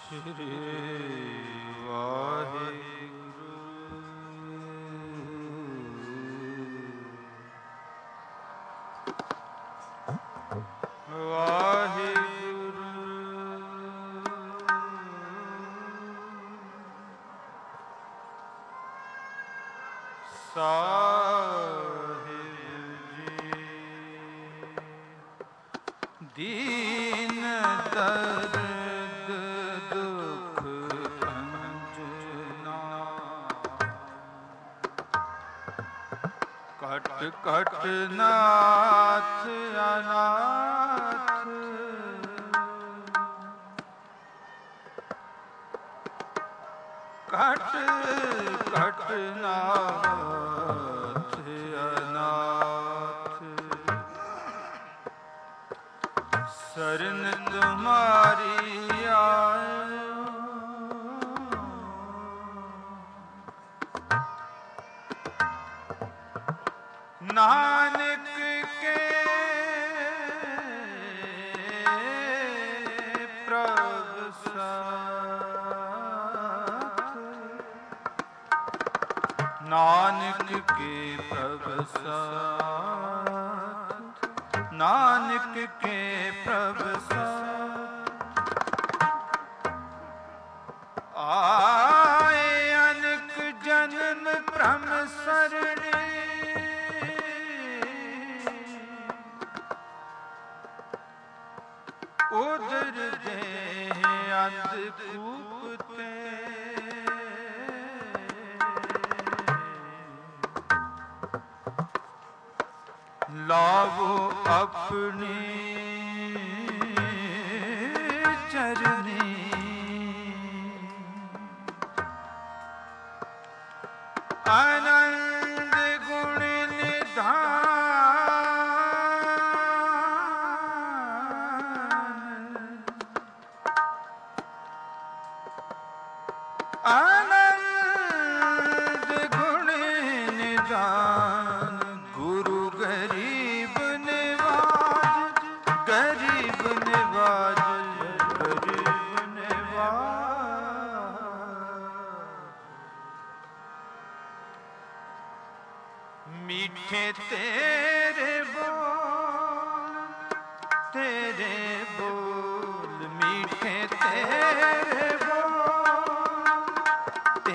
श्री वाहिगुरु वाहिगुरु साहिब जी दीन दर्द दुख Anjana cut cut नाथ अनाथ कट कट नाथ अनाथ शरण तुम्हारी आयो नानक के प्रभु साथ नानक के प्रभु साथ नानक के प्रभु साथ आए अनक जन्म भ्रम सरणी उधर दे अंधकूपते लावो अपनी चरनी आनंद गुण निधान आनंद गुण निधान गुरु गरीब निवाज गरीब निवाज गरीब निवाज मीठे तेरे बोल मीठे तेरे बोल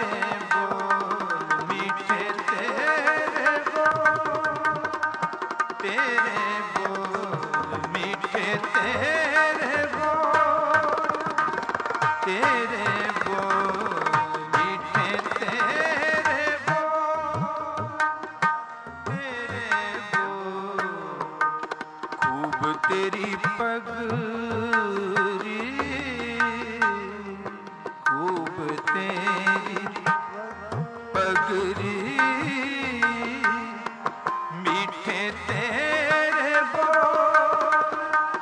मीठे तेरे बोल मीठे तेरे बोल मीठे तेरे बोल खूब तेरी पगरी खूब तेरी पगरी मीठे तेरे बोल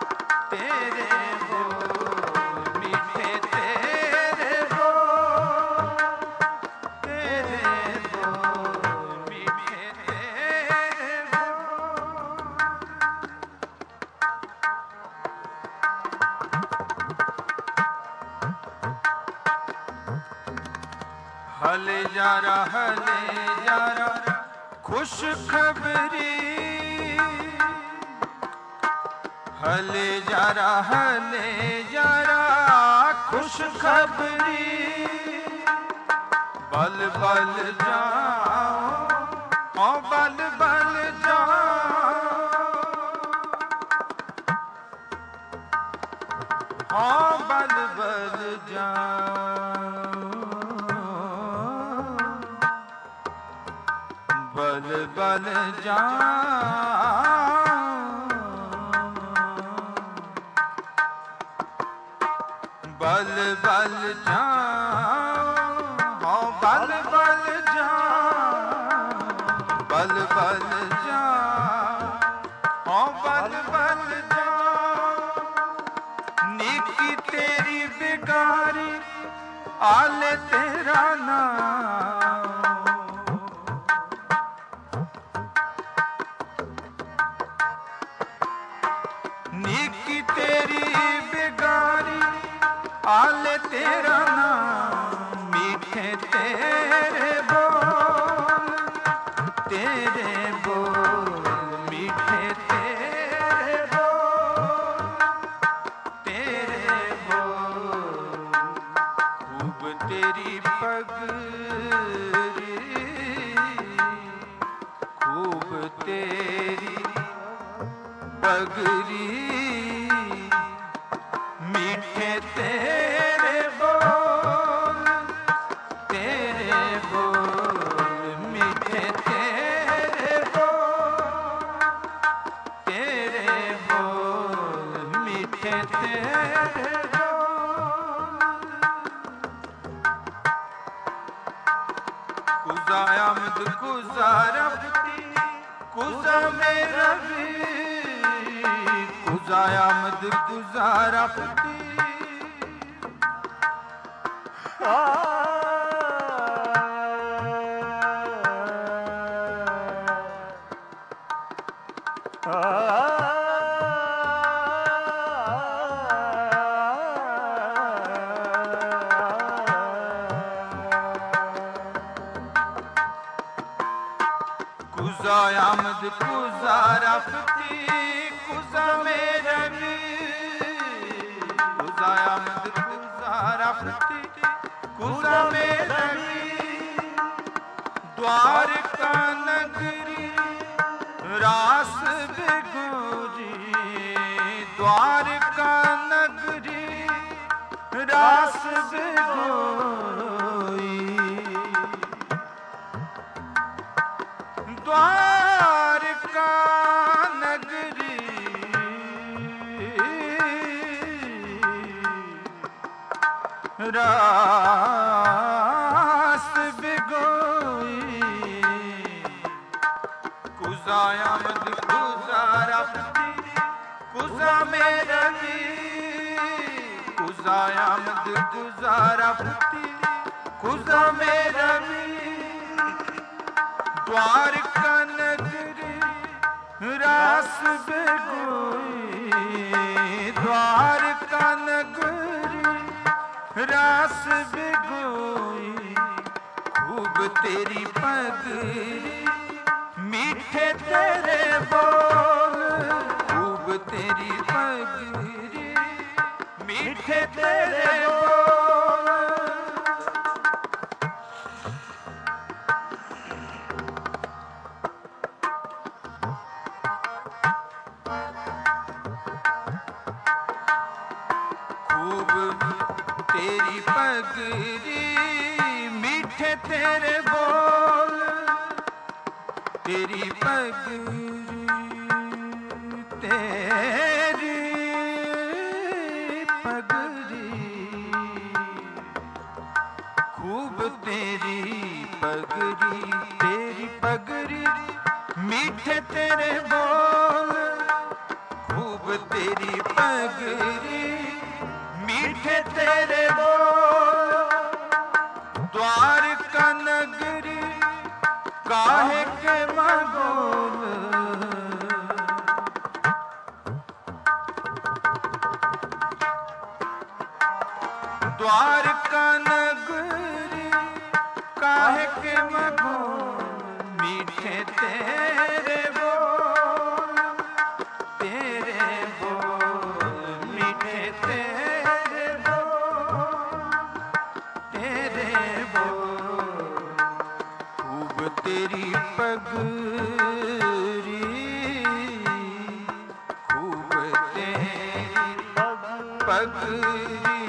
मीठे तेरे बोल मीठे तेरे हले जारा खुश खबरी हले जारा खुश खबरी बल बल जाओ बल बल जाओ बल बल जाओ बल बल जाओ बल बल जाओ बल बल जाओ बल बल जाओ बल बल जाओ नीकी तेरी बिगारी आले तेरा नाम नीकी तेरी बिगारी आले आले तेरा नाम, मीठे तेरे बोल, तेरे बोल मीठे तेरे बोल, तेरे बोल। खूब तेरी पगड़ी, खूब तेरी पगड़ी, मीठे तेरे बोल, तेरे बोल मीठे तेरे बोल, तेरे बोल मीठे तेरे बोल। कुजा आमद कुजा रफ्ती, कुजा मेरा भी, कुजा आमद कुजा रफ्ती, कुजा आमद कुजा रफ्ती, कुजा मेरा भी, कुजा आमद कुजा रफ्ती, कुजा मेरा भी। द्वारका नगरी रास बेगोरी, द्वारका नगरी रास बेगोरी, द्वारका नगरी रास बिगोई। कुजा आमद कुजा रफ्ती, कुजा मेरा भी, कुजा आमद कुजा रफ्ती, कुजा मेरा भी। द्वारका नगरी रास बेगोई, द्वारका नगरी रास बेगोई। खूब तेरी पगड़ी, मीठे तेरे बोल, खूब तेरी पगड़ी, मीठे तेरे बोल। खूब तेरी पगड़ी, मीठे तेरे बोल, तेरी पगड़ी, तेरी पगड़ी, खूब तेरी पगड़ी, तेरी पगड़ी, मीठे तेरे बोल, खूब तेरी पगड़ी, मीठे तेरे बोल। द्वारका नगरी काहे के मगोल, द्वारका नगरी काहे के मगोल, मीठे तेरे बोल, तेरे बोल मीठे तेरे बोल, तेरे बोल। खूब तेरी पगड़ी, खूब तेरी पगड़ी,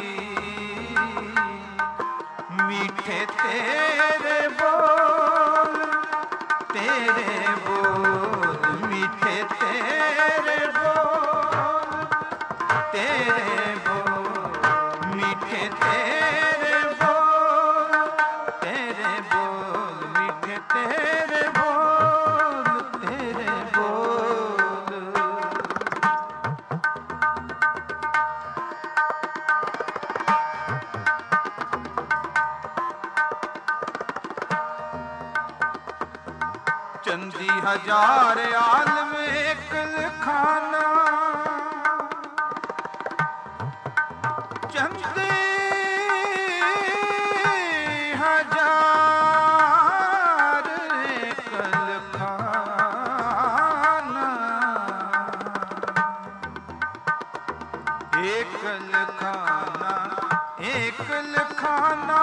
मीठे तेरे बोल, तेरे बोल मीठे तेरे बोल, तेरे बोल मीठे तेरे बोल, तेरे बोल मीठे तेरे बोल, तेरे बोल। चंदी हजार आलम एक खाना, चंदी एक लखाना एक लखाना,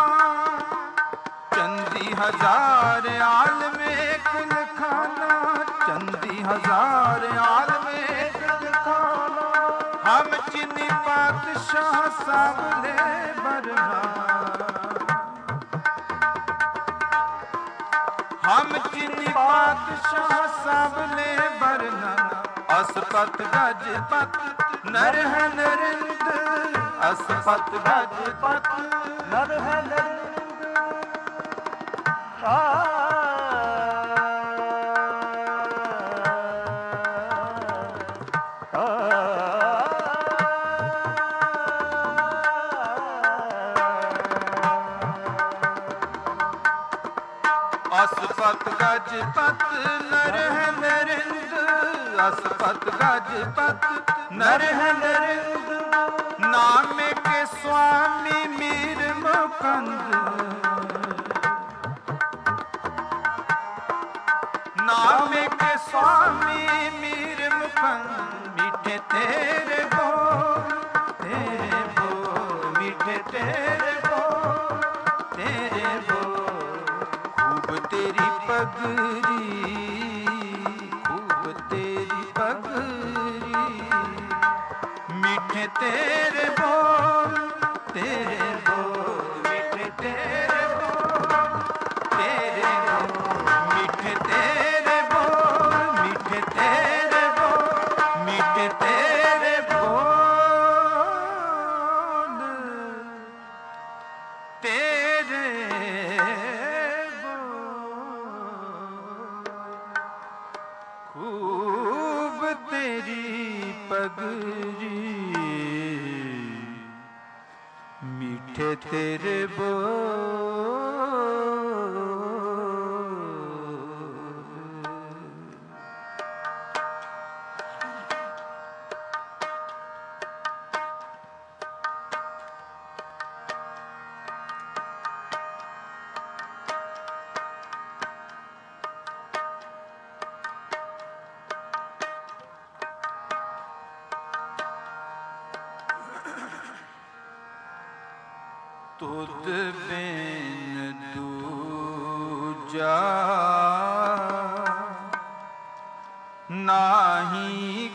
चंदी हजार आलम एक लखाना, चंदी हजार आलम एक लखाना। हम चीनी पातशाह साबले बरना, हम चीनी पातशाह साबले बरना। असपत गजपत नर है नरिंद, असपत गजपत नर है नरिंद। असपत गजपत नर है नरिंद, असपत गजपत नर है नरिंद। नाम के स्वामी मीर मुकंद, नाम के स्वामी मीर मुकंद। मीठे तेरे बोल, तेरे बोल, मीठे तेरे बोल, तेरे बोल। खूब तेरी पगरी, खूब तेरी पगरी। मीठे तेरे बोल, तेरे बोल, मीठे तेरे बोल, तेरे बोल। मीठे तेरे बोल, मीठे तेरे बोल, मीठे तेरे बोल, तेरे खूब तेरी पगरी। मीठे तेरे बोल। तुद बिन दूजा नाही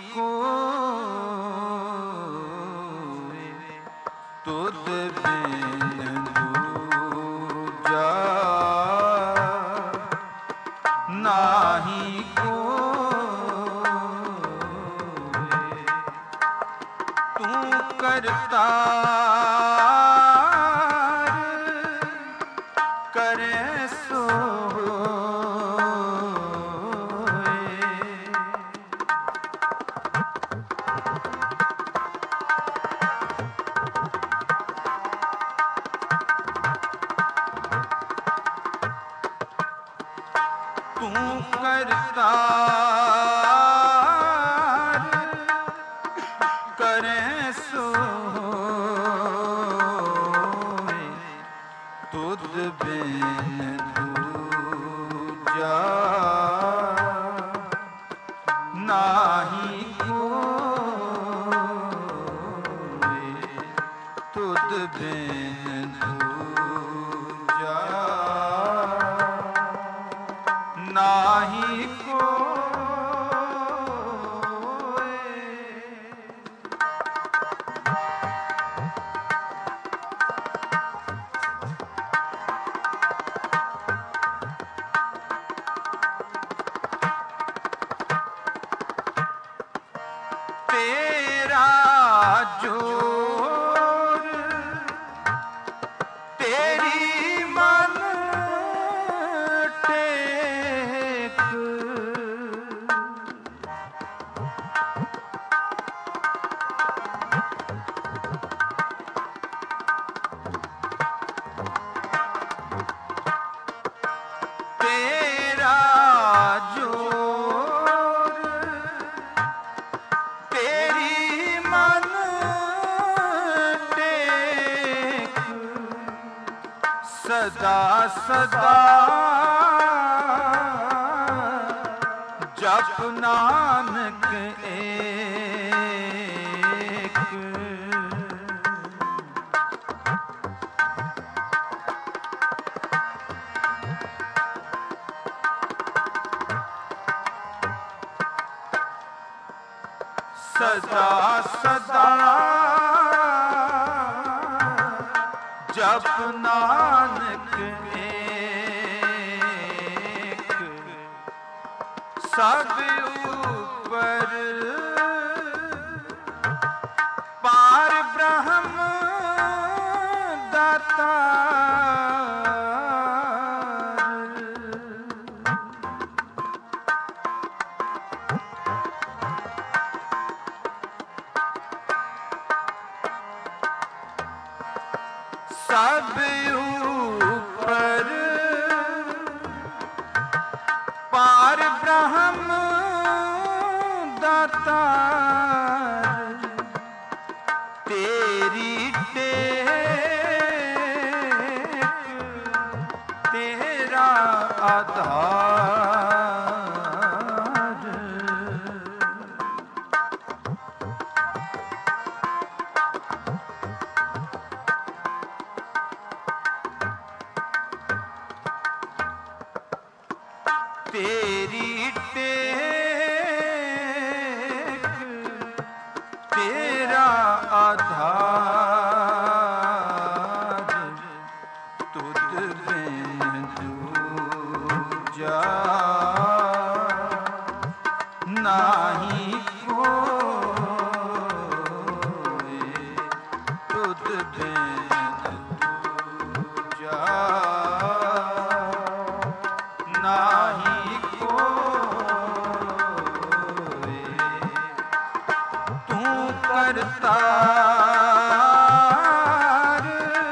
कोई, तुद बिन दूजा नाही कोई। तू करता करे सोए। तू करता करे सोए। तुद बिन दूजा नाही कोई, तुद बिन दूजा नाही कोई। तेरा जोर तेरी मन टेक। तेरा जोर तेरी मन टेक। सदा सदा जप नानक एक। सदा सदा जप नानक एक, सब ऊपर पार ब्रह्म दाता। सब ऊपर पार ब्रह्म दाता, तेरी टेक तेरा आधार। तेरी टेक तेरा आधार, तुझ बिन दूजा नाही कोई, तुझ बिन दूजा नाही कोई। तू करतार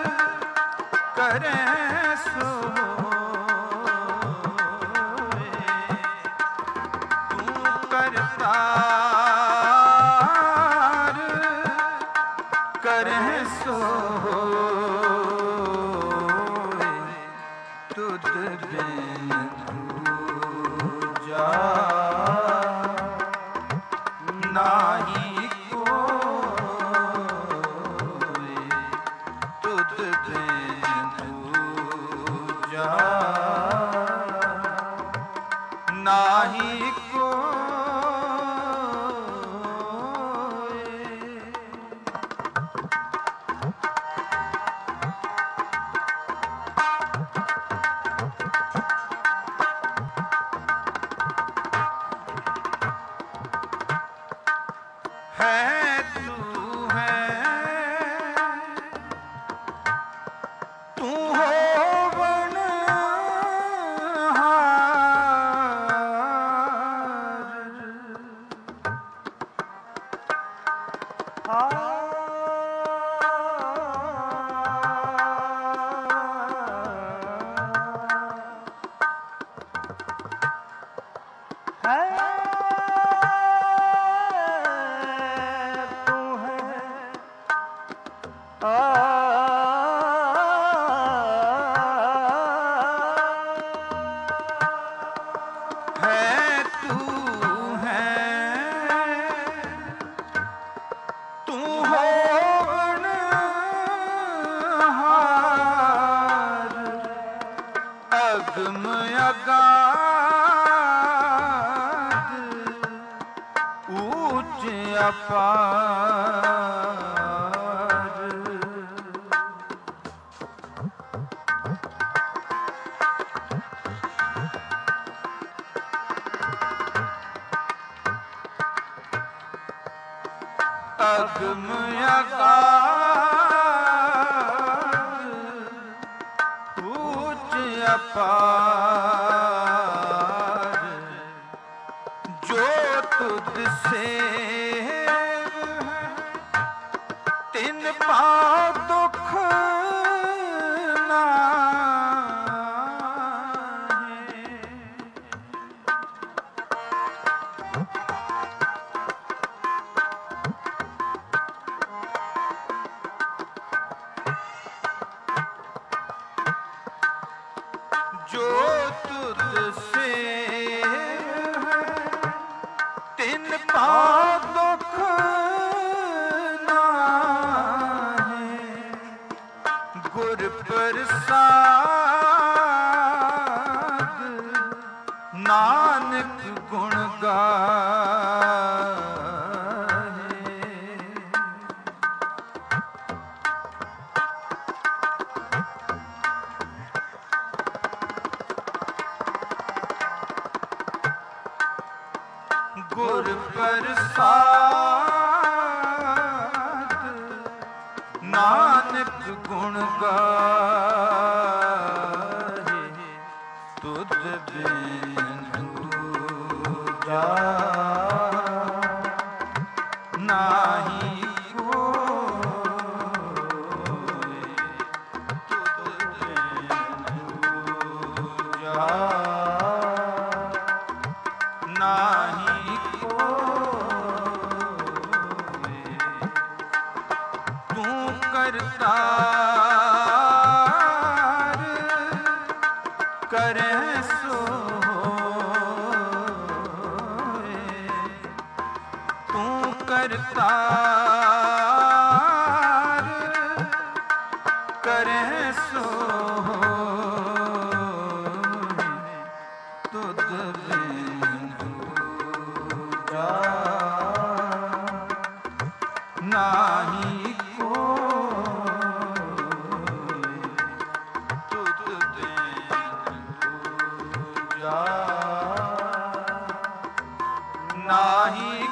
करे सोए, तू करतार करे सोए, तुझ बिन दूजा नाही कोई, तुझ बिन दूजा नाही कोई। है तू है तू हो अगम अगाध ऊंच अपार, अगम अगाध ऊंच अपार, जो तुझसे तिन पाँव दुख नाहीं। जो तुझसे तिन पाँव दुख नाहीं, गुर प्रसाद नानक गुण गाहे। ਨਾਨਕ ਗੁਣ ਗਾਏ ਤੁਧ ਬਿਨ ਦੂਜਾ ਨਾਹੀ ਕੋਇ ਤੁਧ ਬਿਨ ਦੂਜਾ ਨਾਹੀ ਕੋਇ ਤੂੰ ਕਰਤਾਰ ਕਰੈ ਸੋ ਹੋਏ ਤੂੰ ਕਰਤਾਰ ਕਰੈ ਸੋ ਹੋਏ ਤੁਧ ਬਿਨ ਦੂਜਾ ਨਾਹੀ ਨਾਹੀ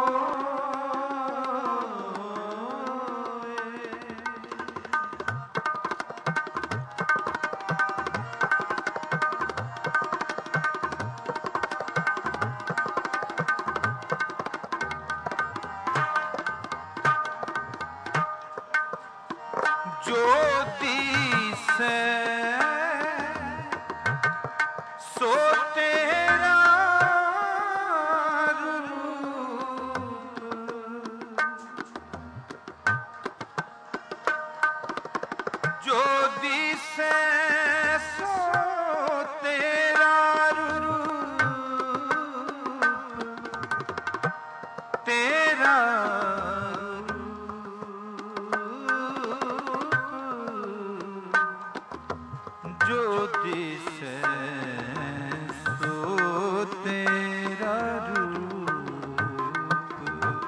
ਕੋਇ ਜੋ ਦੀਸੈ ਸੋ ਤੇਰਾ ਜੋ ਦੀਸੈ ਸੋ ਤੇਰਾ ਰੂਪ ਤੇਰਾ ਜੋ ਦਿਸੈ ਸੋ ਤੇਰਾ ਰੂਪ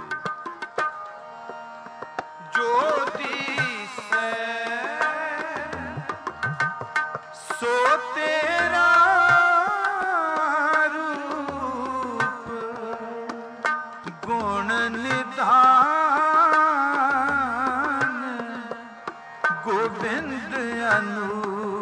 ਜੋ ਦਿਸੈ ਸੋ ਤੇਰਾ ਰੂਪ ਗੁਣ ਨਿਧਾਨ ਗੋਬਿੰਦ ਅਨੂਪ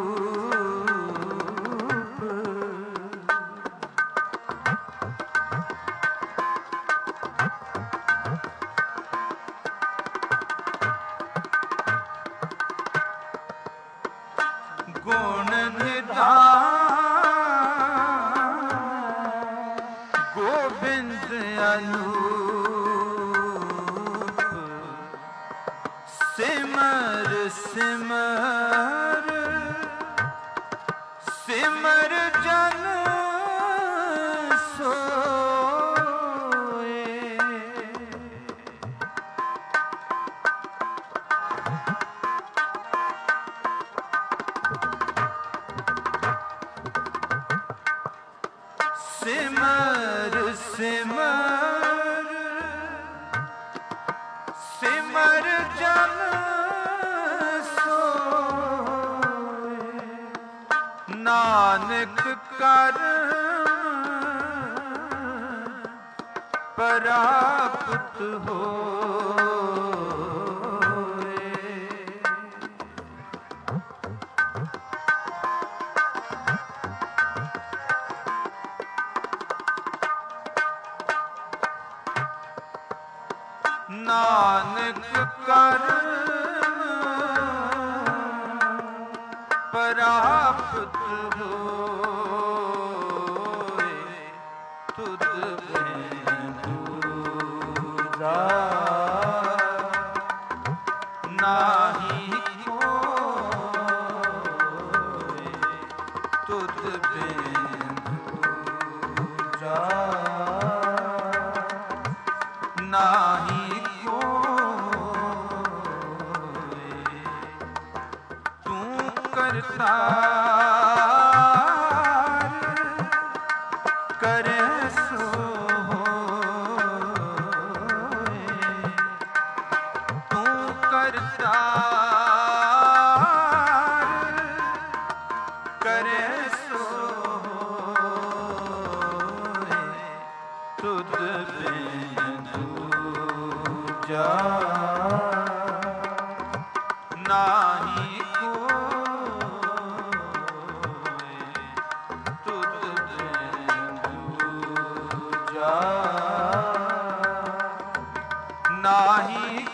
ਗੁਣ ਨਿਧਾਨ ਗੋਬਿੰਦ ਅਨੂਪ ਸਿਮਰ ਸਿਮਰ ਸਿਮਰ ਜਨ ਸੋਏ ਸਿਮਰ ਸਿਮਰ ਸਿਮਰ ਜਨ ਸੋਏ ਨਾਨਕ ਕਰ ਪ੍ਰਾਪਤ ਹੋਏ ਨਾਨਕ ਕਰ ਪ੍ਰਾਪਤ ਹੋਏ ਤੁਧ ਬਿਨ ਦੂਜਾ ਨਾਹੀ ਕੋਇ ਤੁਧ ਬਿਨ ਦੂਜਾ ਨਾਹੀ ਕੋਇ ਤੂੰ ਕਰਤਾਰ ਕਰੈ ਸੋ ਹੋਏ ਤੂੰ ਕਰਤਾਰ ਕਰੈ ਸੋ ਹੋਏ ਤੁਧ ਬਿਨ ਦੂਜਾ ਨਾਹੀ ਕੋਇ ਤੁਧ ਬਿਨ ਦੂਜਾ ਨਾਹੀ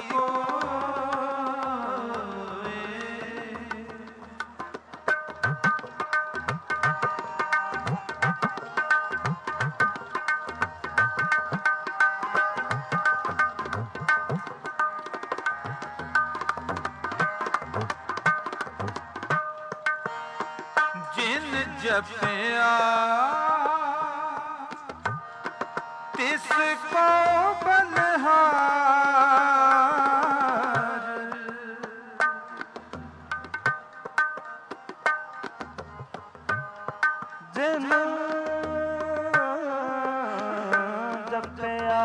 ਜਪਿਆ ਤਿਸ ਕੋ ਬਲਿਹਾਰ ਜਿਨ ਜਪਿਆ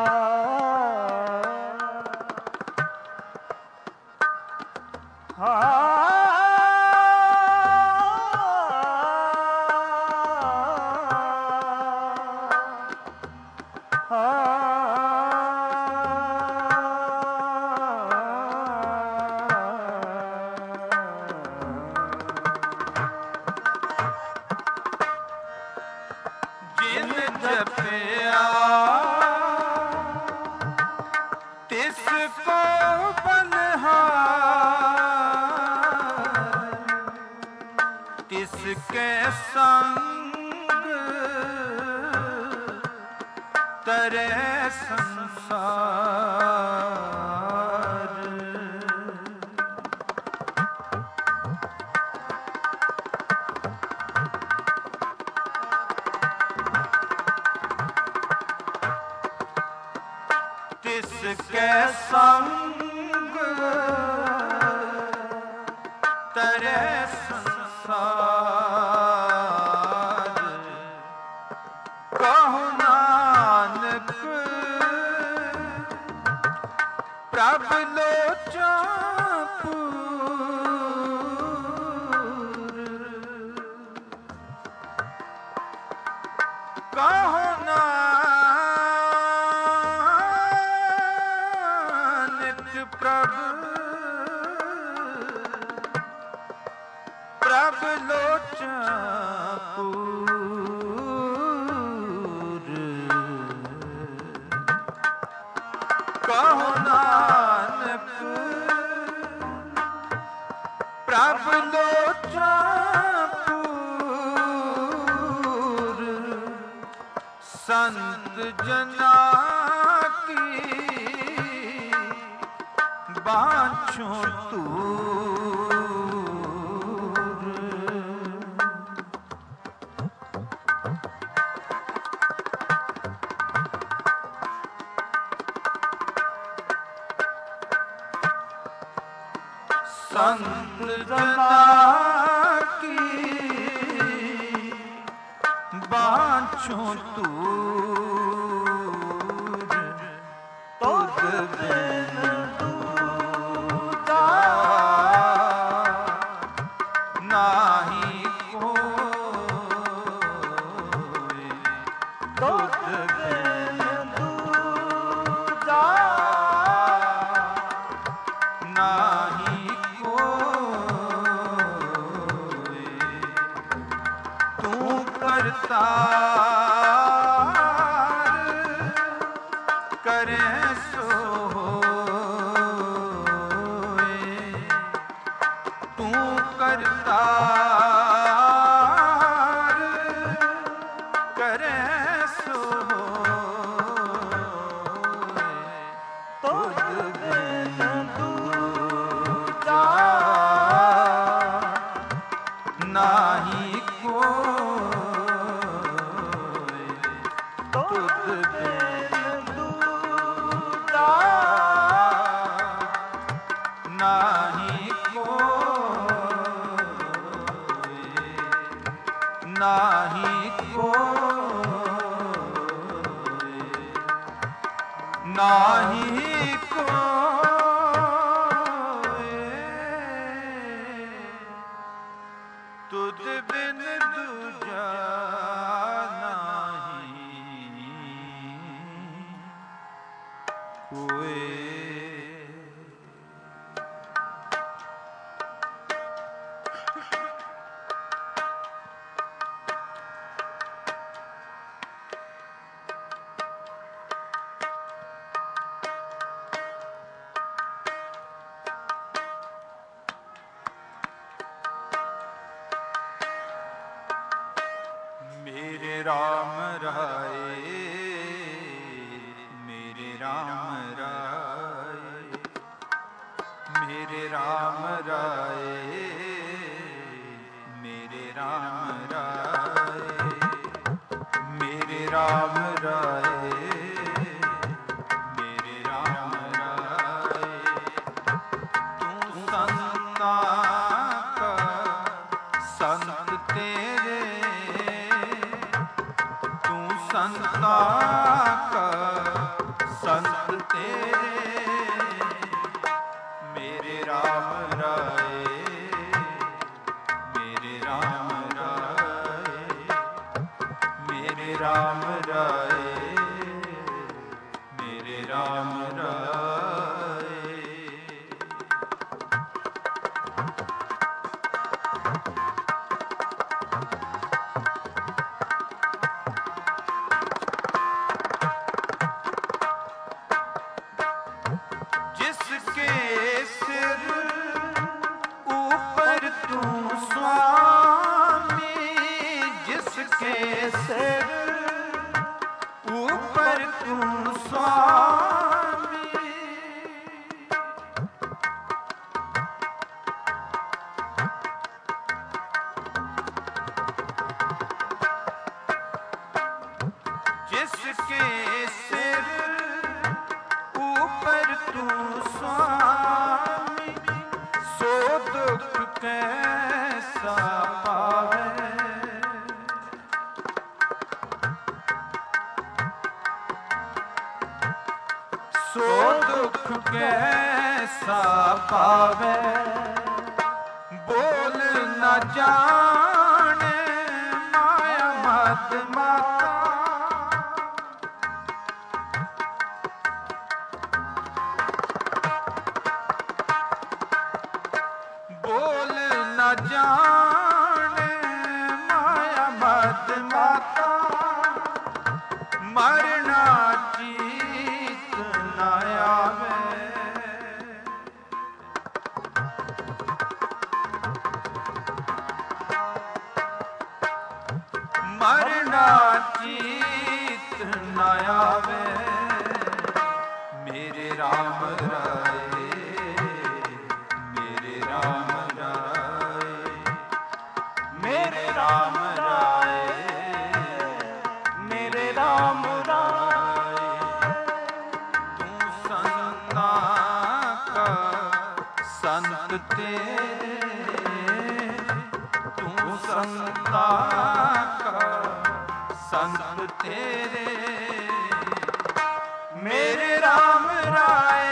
ਤਿਸਕੇ ਸੰਗ ਤਰੇ ਸੰਸਾਰ ਤਿਸਕੇ ਸੰਗ ਤਰੇ ਸੰਸਾਰ ਕਹੁ ਨਾਨਕ ਪ੍ਰਭ ਲੋਚਾ ਪੂਰ ਕਹੁ ਨਾਨਕ ਪ੍ਰਭ ਲੋਚਾ ਪੂਰ ਕਹੁ ਨਾਨਕ ਪ੍ਰਭ ਲੋਚਾ ਪੂਰ ਸੰਤ ਜਨਾ ਕੀ ਬਾਛੋ ਤੂਰ ਸੰਤ ਜਨਾ ਕੀ ਬਾਛੋ ਤੂਰ ਤੁਧ ਬਿਨ ਦੂਜਾ ਨਾਹੀ ਕੋਇ ਤੁਧ ਬਿਨ ਦੂਜਾ ਨਾਹੀ ਤੂੰ ਕਰਤਾਰ ਕਰੇ ਸੋ ਹੋਏ ਤੂੰ ਕਰਤਾਰ ਕਰੇ ਸੋ ਹੋਏ ਤੁਧ ਬਿਨ ਦੂਜਾ ਨਾਹੀ ਕੋਇ ਤੁਧ ਬਿਨ ਦੂਜਾ ਨਾਹੀ ਕੋਇ ਨਾਹੀ ਕੋਇ ਨਾਹੀ ਕੋਇ ਤੁਧ ਬਿਨ ਦੂਜਾ ਨਾਹੀ ਕੋਇ राम राय, मेरे राम राय, मेरे राम राय, मेरे राम राय, मेरे राम राय, मेरे राम राय। तू संता का संत तेरे, तू संता का संत तेरे, मेरे राम राय, मेरे राम राय, मेरे राम राय, मेरे राम राय। जिसके सिर ऊपर तू स्वामी, जिसके सिर ऊपर तू स्वामी, जिसके सिर ऊपर तू स्वामी, सो दुख कैसा पावे, सो दुख कैसा पावे। बोल न जाने माया मद माता, बोल न जाने माया मद माता, मरना जीत न आवे, मरना जीत न आवे। मेरे राम राय, मेरे राम राय, मेरे राम राय, मेरे राम राय। तू संता का संत तेरे, तू संता का संत तेरे, मेरे राम राय,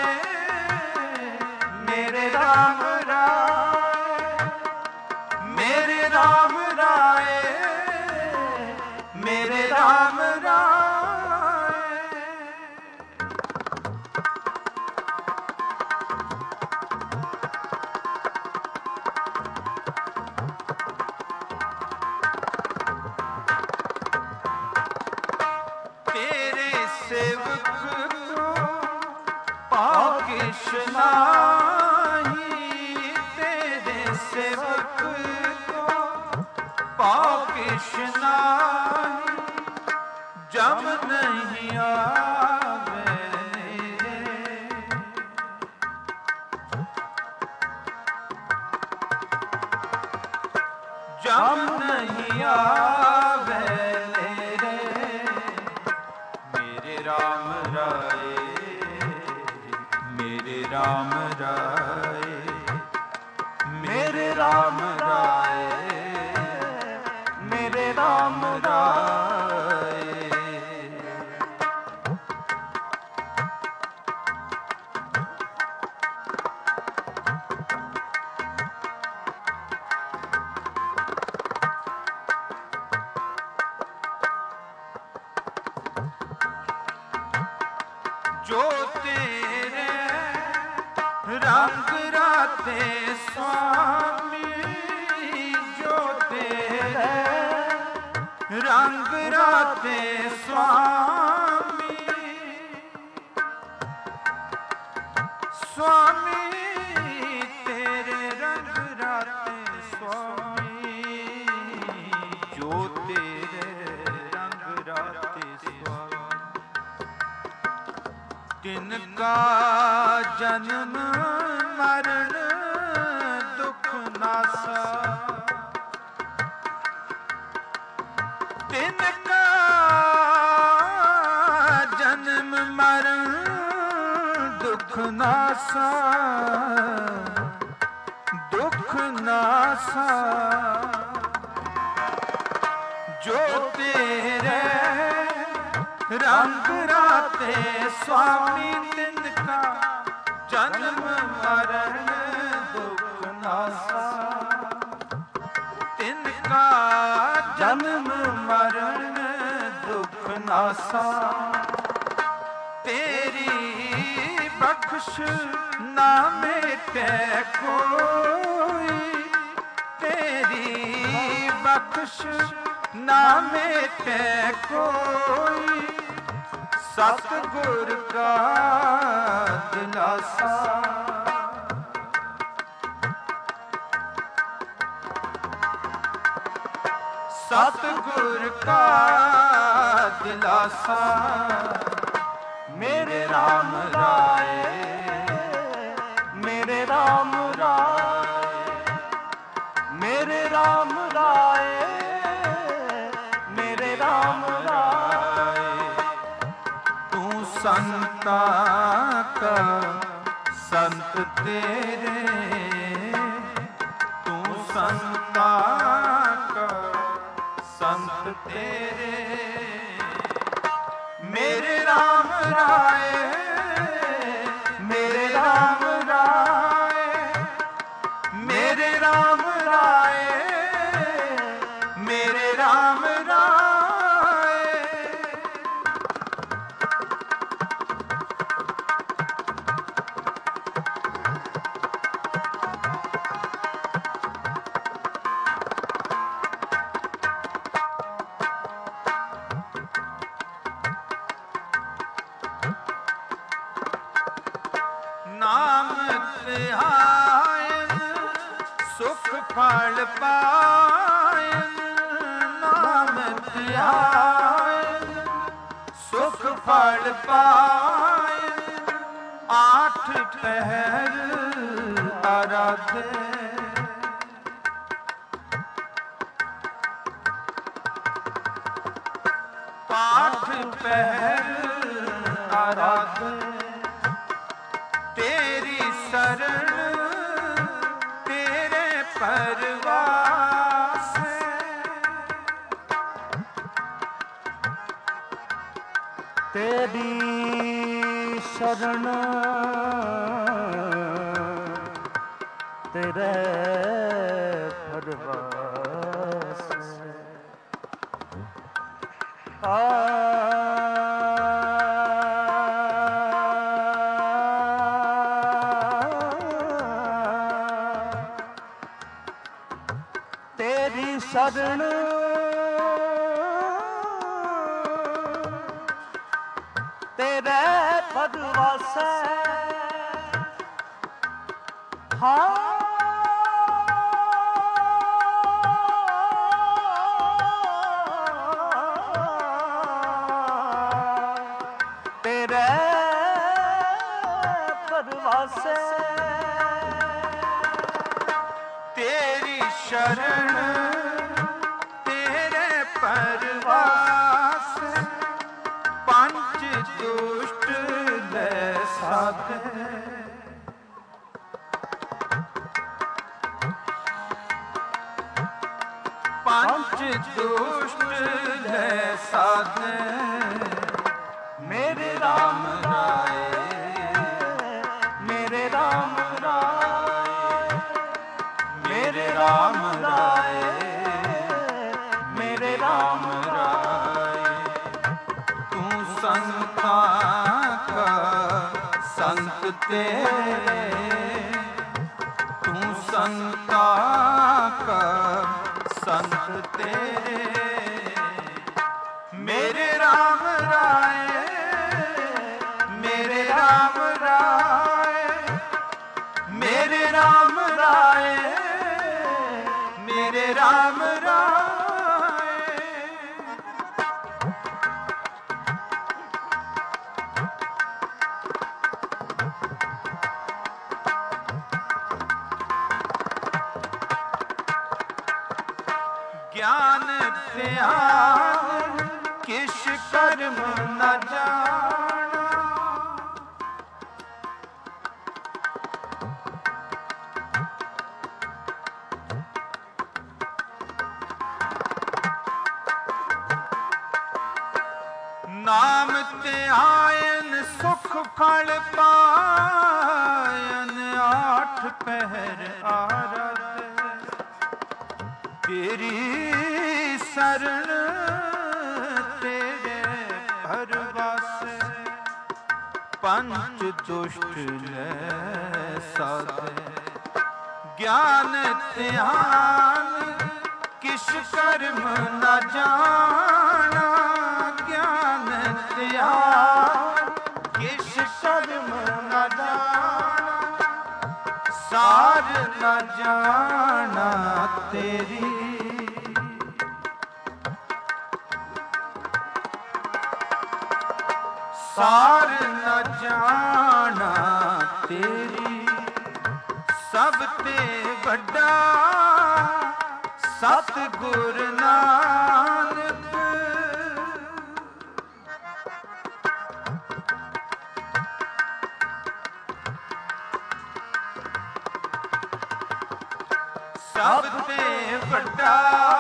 मेरे राम राय, मेरे राम राय, मेरे राम राय। तेरे सेवक को पाकिश नाही, तेरे सेवक को पाकिश नाही, जम नहीं आवे रे, जम नहीं आवे रे। मेरे राम राय, मेरे राम राय, मेरे राम राय, मेरे राम राय। जो तेरे रंग राते स्वामी, जो तेरे रंग राते स्वामी, स्वामी तेरे रंग राते स्वामी, जो तेरे रंग ਕਾ ਜਨਮ ਮਰਨ ਦੁਖ ਨਾਸਾ ਤਿਨ ਕਾ ਜਨਮ ਮਰਨ ਦੁਖ ਨਾਸਾ ਦੁਖ ਨਾਸਾ ਜੋ ਤੇਰੇ ਰੰਗ ਰਾਤੇ ਸੁਆਮੀ ਤਿਨਕਾ ਜਨਮ ਮਰਨ ਦੁਖ ਨਾਸਾ ਤਿਨਕਾ ਜਨਮ ਮਰਨ ਦੁਖ ਨਾਸਾ ਤੇਰੀ ਬਖਸ਼ ਨਾ ਮੇਟੇ ਕੋਈ ਤੇਰੀ ਬਖਸ਼ ਨਾ ਮੇਟੇ ਕੋਈ ਸਤਿਗੁਰ ਕਾ ਦਿਲਾਸਾ ਸਤਿਗੁਰ ਕਾ ਦਿਲਾਸਾ ਮੇਰੇ ਰਾਮ ਰਾਏ ਮੇਰੇ ਰਾਮ ਰਾਏ ਮੇਰੇ ਰਾਮ ਰਾਏ ਮੇਰੇ ਰਾਮ ਰਾਏ ਤੂੰ ਸੰਤਾਂ ਕਾ ਸੰਤ ਤੇਰੇ ਤੂੰ ਸੰਤਾਂ ਕਾ ਸੰਤ ਤੇਰੇ ਮੇਰੇ ਰਾਮ ਰਾਏ ਮੇਰੇ ਰਾਮ ਰਾਏ ਮੇਰੇ ਰਾਮ ਰਾਏ ਮੇਰੇ ਰਾਮ ਰਾਏ ਨਾਮ ਧਿਆਇਨ ਸੁਖ ਫਲ ਪਾਇਨ ਨਾਮ ਧਿਆਇਨ ਸੁਖ ਫਲ ਪਾਇਨ ਆਠ ਪਹਿਰ ਆਰਾਧੇ ਪਾਠ ਪਹਿਰ ਆਰਾਧੇ ਤੇਰੀ ਸਰਣ ਤੇਰੇ ਪਰਵਾਸ ਤੇਰੀ ਸ਼ਰਨ ਤੇਰੇ ਪਰਵਾਸ ਤੇਰੀ ਸ਼ਰਨ ਤੇਰੇ ਪਰਵਾਸੈ ਤੇਰੇ ਪਰਵਾਸੈ ਤੇਰੀ ਸ਼ਰਨ ਤੇਰੇ ਪਰਵਾਸ ਪੰਚ ਦੁਸ਼ਟ ਲੈ ਸਾਧੇ ਪੰਚ ਦੁਸ਼ਟ ਲੈ ਸਾਧੇ ਮੇਰੇ ਰਾਮ ਰਾਏ ਮੇਰੇ ਰਾਮ ਰਾਏ ਮੇਰੇ ਰਾਮ ਰਾਏ ਮੇਰੇ ਰਾਮ ਰਾਏ ਤੂੰ ਸੰਤਾਂ ਕਾ ਸੰਤ ਤੇਰੇ ਤੂੰ ਸੰਤਾਂ ਕਾ ਸੰਤ ਤੇਰੇ ਮੇਰੇ ਰਾਮ ਰਾਏ ਮੇਰੇ ਰਾਮ ਰਾਏ ਮੇਰੇ ਰਾਮ ਰਾਏ ਮੇਰੇ ਰਾਮ ਰਾਏ ਗਿਆਨ ਧਿਆਨ ਕਿਛ ਕਰਮ ਨ ਜਾਣਾ। ਨਾਮ ਧਿਆਇਨ ਸੁਖ ਫਲ ਪਾਇਨ ਆਠ ਪਹਿਰ ਆਰਾਧੇ। ਤੇਰੀ ਸਰਣ ਤੇਰੇ ਪਰਵਾਸੇ ਪੰਚ ਦੁਸ਼ਟ ਲੈ ਸਾਧੇ। ਗਿਆਨ ਧਿਆਨ ਕਿਛ ਕਰਮ ਨ ਜਾਣਾ। ਗਿਆਨ ਧਿਆਨ ਕਿਛ ਕਰਮ ਨ ਜਾਣਾ। ਸਾਰ ਨ ਜਾਣਾ ਤੇਰੀ ਸਾਰ ਨ ਜਾਣਾ ਤੇਰੀ। ਸਭ ਤੇ ਵੱਡਾ ਸਤਿਗੁਰ ਨਾਨਕ। ਸਭ ਤੇ ਵੱਡਾ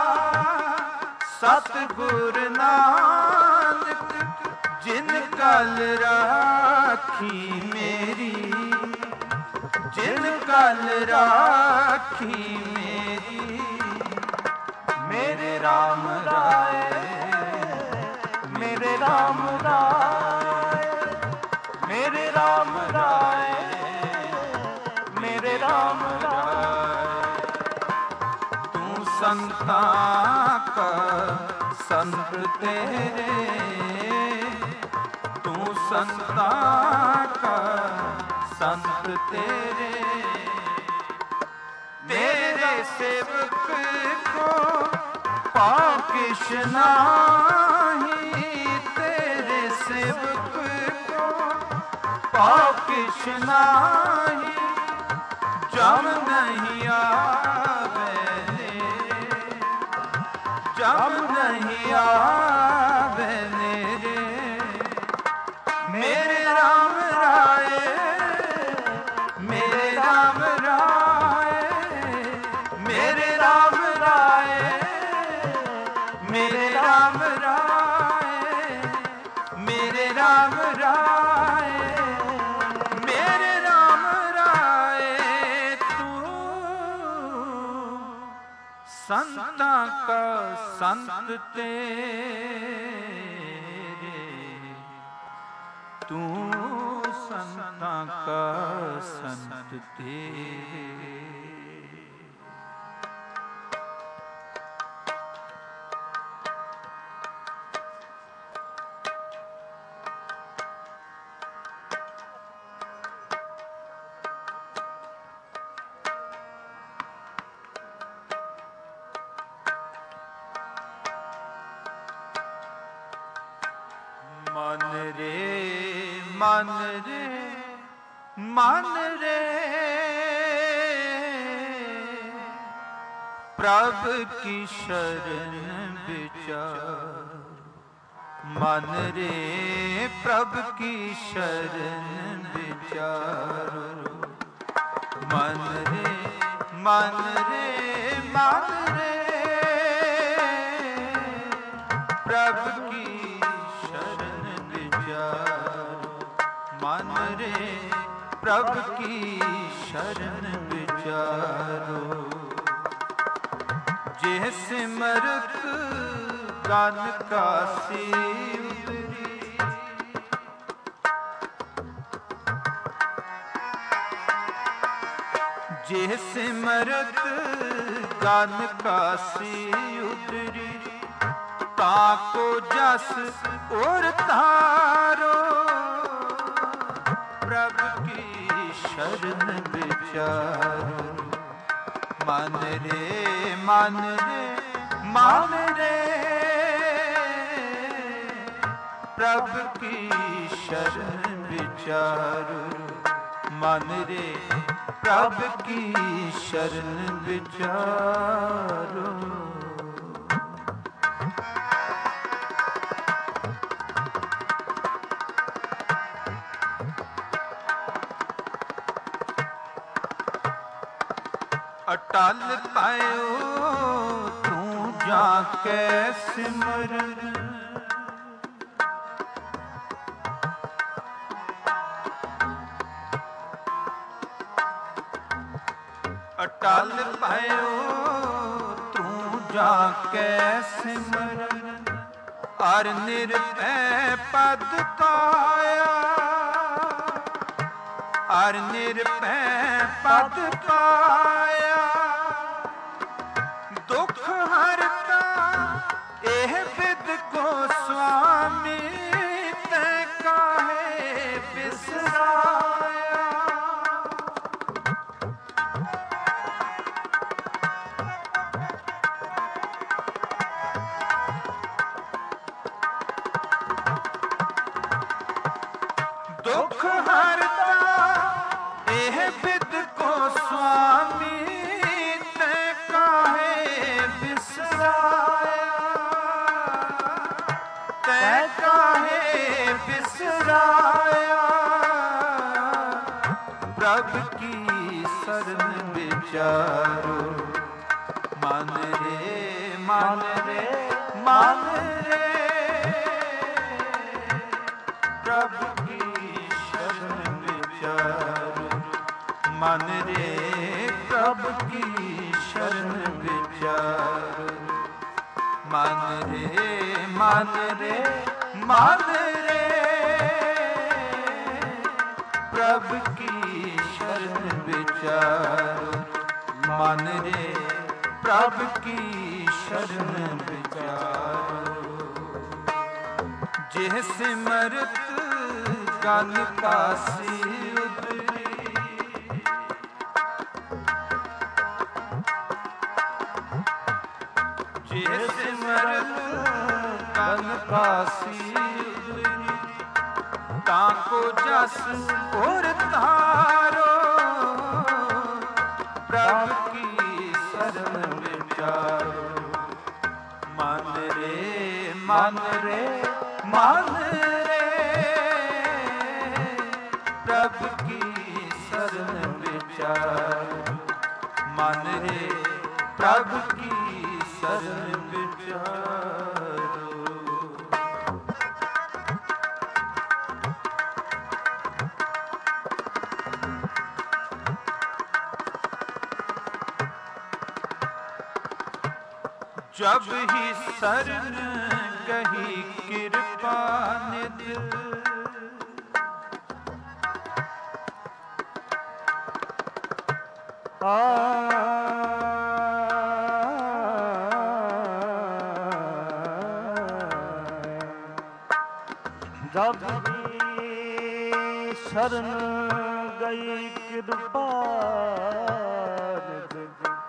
ਸਤਿਗੁਰ ਨਾਨਕ। ਜਿਨ ਕਲ ਰਾਖੀ ਮੇਰੀ ਜਿਨ ਕਲ ਰਾਖੀ ਮੇਰੀ। ਮੇਰੇ ਰਾਮ ਰਾਏ ਮੇਰੇ ਰਾਮ ਰਾਏ ਮੇਰੇ ਰਾਮ ਰਾਏ ਮੇਰੇ ਰਾਮ ਰਾਏ। ਤੂੰ ਸੰਤਾਂ ਕਾ ਸੰਤ ਤੇਰੇ ਤੂੰ ਸੰਤਾਂ ਕਾ ਸੰਤ ਤੇਰੇ। ਤੇਰੇ ਸੇਵਕ ਕੋ ਪਾਉ ਕਿਛ ਨਾਹੀ। ਤੇਰੇ ਸੇਵਕ ਕੋ ਪਾਉ ਕਿਛ ਨਾਹੀ। ਜਮ ਨਹੀਂ ਆਵੇ ਨੇਰੇ ਜਮ ਨਹੀਂ ਆਵੇ ਨੇਰੇ। ਮੇਰੇ ਰਾਮ ਰਾਏ ਮੇਰੇ ਰਾਮ ਰਾਏ ਮੇਰੇ ਰਾਮ ਰਾਏ ਮੇਰੇ ਰਾਮ ਰਾਏ ਮੇਰੇ ਰਾਮ ਰਾਏ ਮੇਰੇ ਰਾਮ ਰਾਏ। ਤੂੰ ਸੰਤਾਂ ਕਾ ਸੰਤ ਤੇਰੇ ਤੂੰ ਸੰਤਾਂ ਕਾ ਸੰਤ ਤੇਰੇ। ਮਨ ਰੇ ਮਨ ਰੇ ਮਨ ਰੇ ਪ੍ਰਭ ਕੀ ਸ਼ਰਨ ਵਿਚਾਰ। ਮਨ ਰੇ ਪ੍ਰਭ ਕੀ ਸ਼ਰਨ ਵਿਚਾਰੋ। ਮਨ ਰੇ ਮਨ ਰੇ ਮਨ ਰੇ ਪ੍ਰਭ ਕੀ ਸ਼ਰਨ ਵਿਚਾਰੋ। ਮਨ ਰੇ ਪ੍ਰਭ ਕੀ ਸ਼ਰਨ ਵਿਚਾਰੋ। ਜੇ ਸਿਮਰਤ ਗਨ ਕਾਸੀ ਉਤਰੀ। ਜੇ ਸਿਮਰਤ ਗਨ ਕਾਸੀ ਉਤਰੀ। ਤਾਕੋ ਜਸ ਔਰ ਤਾਰੋ। ਪ੍ਰਭ ਕੀ ਸ਼ਰਨ ਵਿਚਾਰੋ। ਮਨ ਰੇ ਮਨ ਰੇ ਮਨ ਰੇ ਪ੍ਰਭ ਕੀ ਸ਼ਰਨ ਵਿਚਾਰੋ। ਮਨ ਰੇ ਪ੍ਰਭ ਕੀ ਸ਼ਰਨ ਵਿਚਾਰੋ। अटल पायो तू जाके सिमरन। अटल पायो तू जाके सिमरन। अर निरभय पद पाया, अर निरभय पद पाया। दुख हरता एह विद को स्वामी, तै काहे बिसराया। दुख हरता एह विद को स्वामी, तै काहे बिसराया। तै काहे बिसराया। प्रभु की शरण विचारो, मन रे मन रे मन रे। प्रभु की शरण विचारो, मन रे प्रभु की शरण विचारो। मन रे मन रे मन रे। प्रभु की शरण विचारो, मन रे प्रभु की शरण विचारो। जिह सिमरत गल कासी उतरी, जिह सिमरत गल कासी उतरी। ताको जस उर तारो, प्रभु की शरण विचारो। मन रे मन रे मन रे। प्रभु की शरण विचारो, मन रे प्रभु की शरण विचारो। जब ही शरण गही कृपा निधि, जब ही शरण गई कृपा निधि।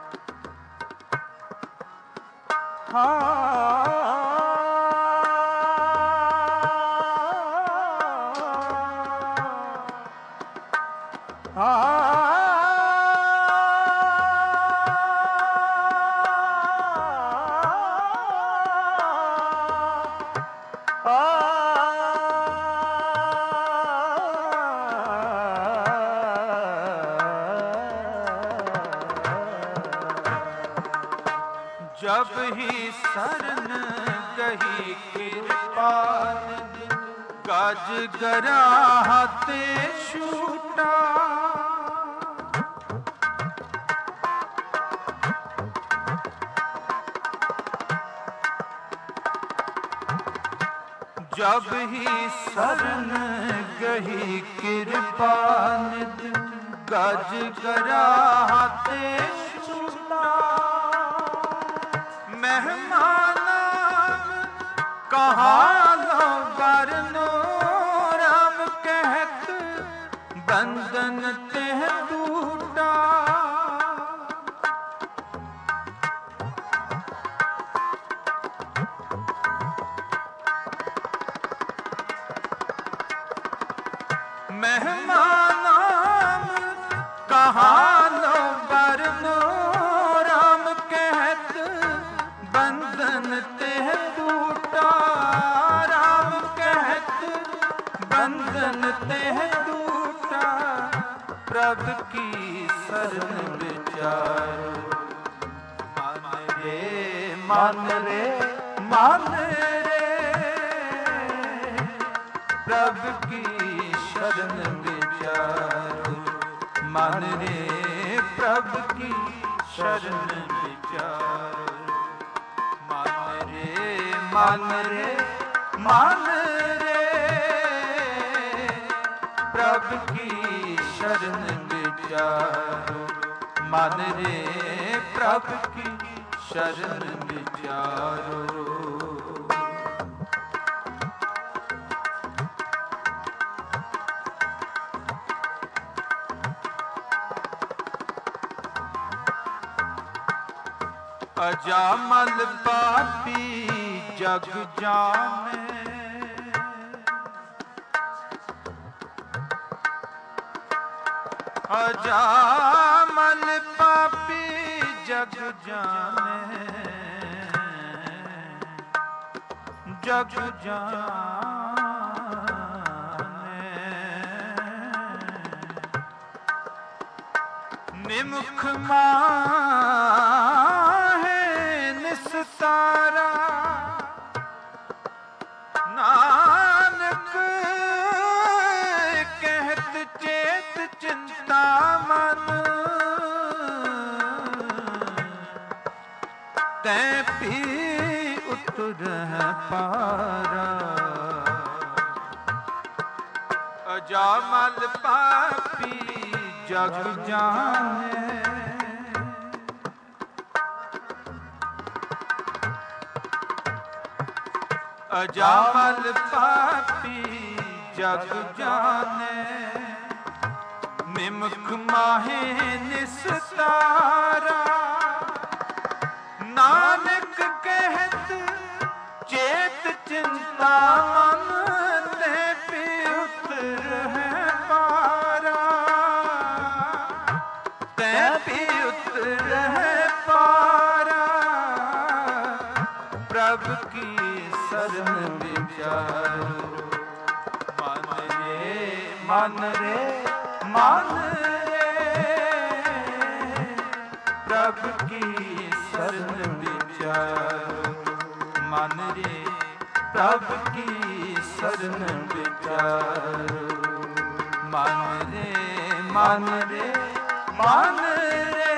जब ही शरण गही कृपा निधि। गज गराहते छूटा, जब ही शरण गही कृपा निधि। गज गराहते छूटा। मेहमाना कहाँ लो बरनो, राम कहत बंधन तेह टूटा। मेहमाना कहाँ लो बरनो, राम कहत बंधन तेह टूटा। राम कहत बंधन तेह टूटा। प्रभु की शरण विचारो, मन रे मन रे प्रभु की शरण विचारो मन रे प्रभु की शरण विचारो मन रे मन रे मन रे प्रभु की शरण विचारो मन रे प्रभु की शरण विचारो अजामल पापी जग जाने अजामल पापी जग जाने जग जाने निमुख माहे निस्तारा नानक कहत चेत चिंता मन तै पी उतर पारा अजामल पापी जग जाने अजामल पापी जग जाने निमुख माहे निस्तारा नानक कहत चेत चिंता मन ते पे उतर है पारा ते पे उतर है पारा प्रभु की शरण विचारो मन रे मन रे मन रे प्रभु की शरण विचारो मन रे प्रभु की शरण विचारो मन रे मन रे मन रे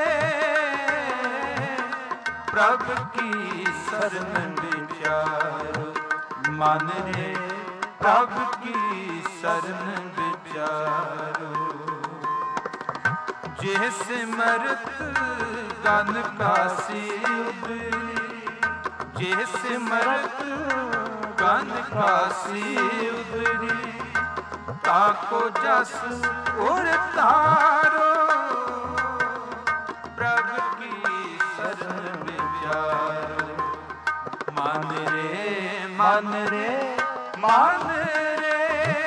प्रभु की शरण विचारो मन रे प्रभु की शरण विचारो जे सिमरत गन कासी उदरी जे सिमरत गन कासी उदरी ताको जस उर तारो प्रभु की शरण विचारो मन रे मन रे मन रे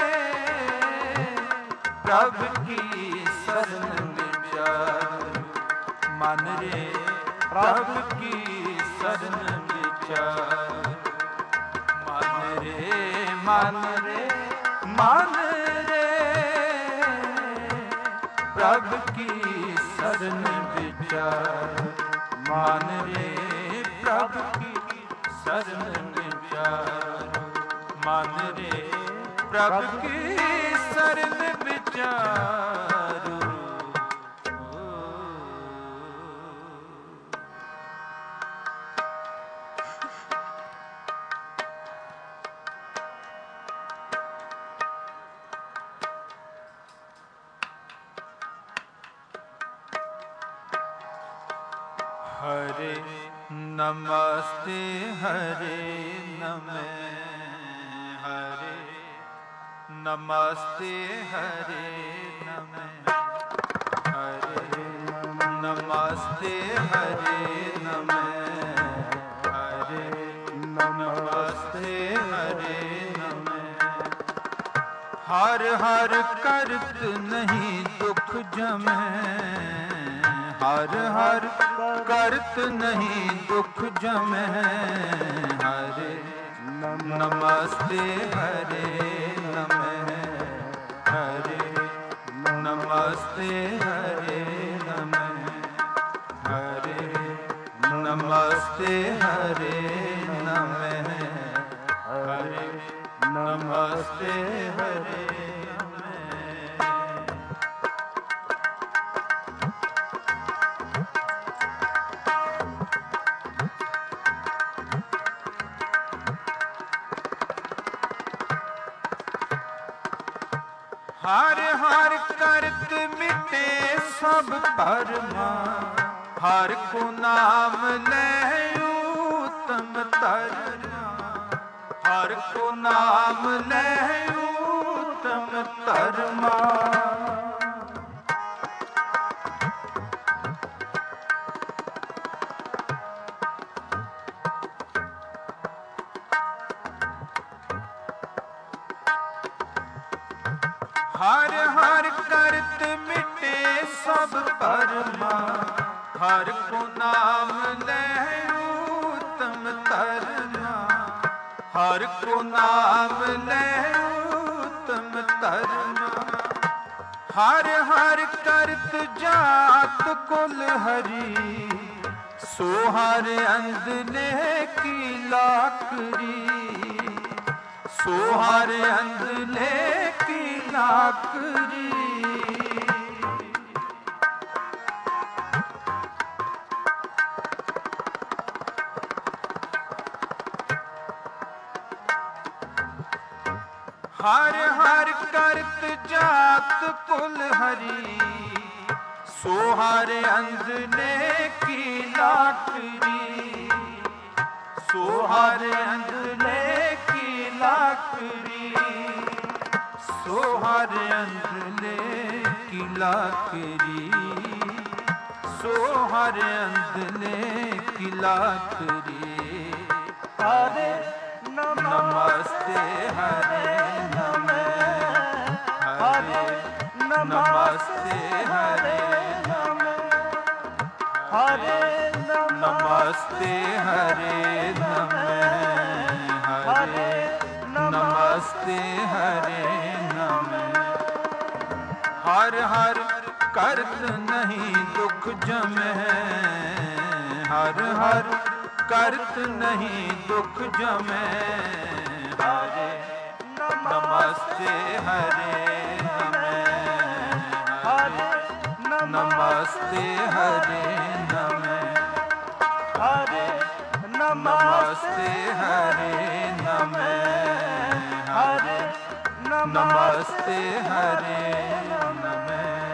प्रभु की शरण विचारो मन रे प्रभु की शरण विचारो मन रे मन रे मन रे प्रभु की शरण विचारो मन रे प्रभु की शरण विचारो मन रे प्रभु की शरण विचारो हरे नमस्ते हरे नमः हरे नमस्ते हरे नमः हरे नमस्ते हरे नमः हरे नमस्ते हरे नमः हर हर करत नहीं दुख जमै हर हर करत नहीं दुख जमै हरे नमस्ते हरे नमः हरे नमस्ते हरे नमः हरे नमस्ते नमस्ते हरे नमः हरे नमस्ते हरे हर हर करत मिटे सब परमा हर को नाम ले उत्तम तरना हर को नाम ले उत्तम तरमा हर हर करत मिटे सब परमा हर को नाम ले उत्तम तरना हर को नाम ले उत्तम तरना हर हर करत जात कुल हरी सो हर अंधले की लाकरी सो हर अंधले की लाकरी हर हर करत जात कुल हरी सो हर अंधले की लाकरी सो हर अंधले की लाकरी सो हर अंधले की लाकरी सो हर अंधले की लाकरी हरे नमस्ते हरे नमः हरे नमस्ते हरे नमः हरे नमस्ते हरे नमः हरे नमस्ते हरे नमः हर हर करत नहीं दुख जमे हर हर करत नहीं दुख जमे हरे नमस्ते हरे नमः हरे नमस्ते हरे नमः हरे नमस्ते हरे नमः हरे नमस्ते हरे नमः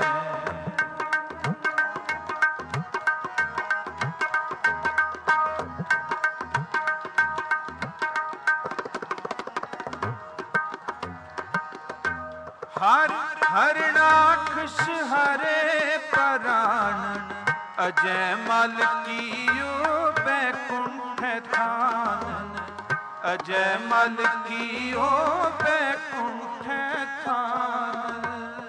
हर हरणाक्ष हरे पराण अजय मल कियो बैकुंठ थानन अजय मल कियो बैकुंठ थानन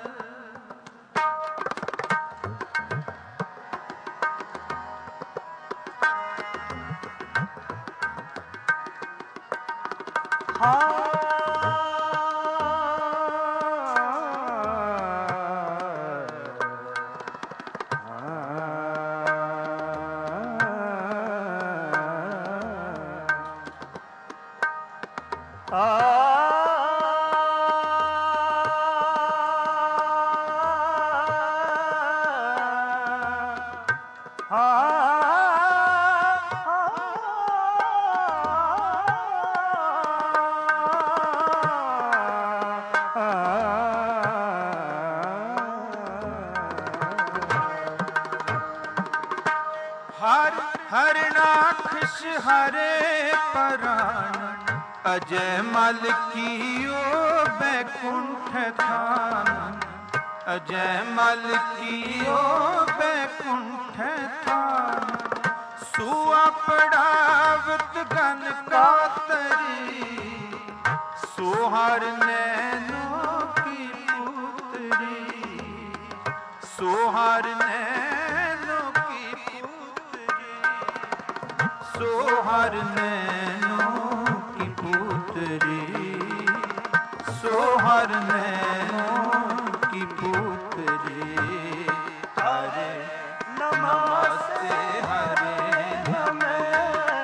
हरणाक्ष हरे पराण अजय मल कियो बैकुंठ थानन अजय मल कियो बैकुंठ थानन सुआ पड़ावत गन कातरी सोहर नैनों की पुतरी सोहर नैनों की पुतरी सोहर नैनों की पुतरी सोहर नैनों की पुतरी हरे नमस्ते हरे नमः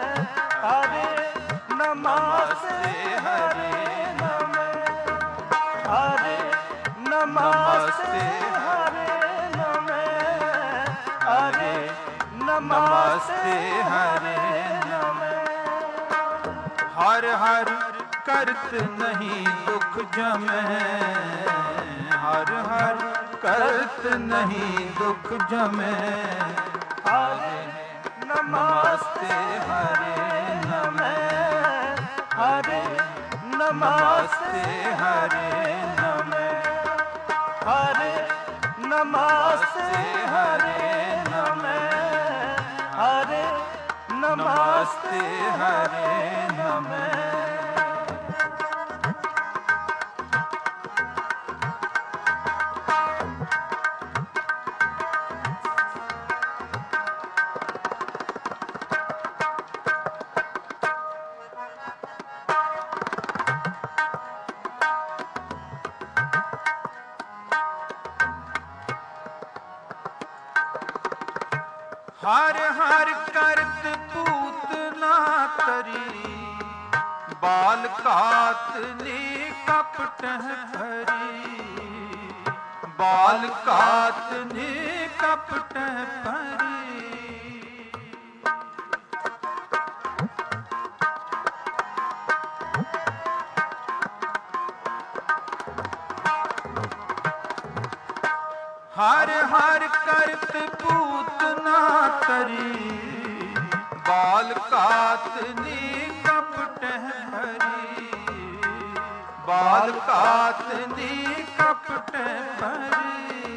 नमस्ते हरे नमः। हर हर करत नहीं दुख जमै, हर हर करत नहीं दुख जमै। हरे नमस्ते हरे नमः, हरे नमस्ते हरे नमः, हरे नमस्ते हरे नमः, हरे नमस्ते हरे नमः। हर हर करत पूतना तरी, बाल कातनी कपट भरी, बाल कातनी कपट भरी। हर हर करत पूतना तरी, बाल कातनी कपट भरी, बाल कातनी कपट भरी।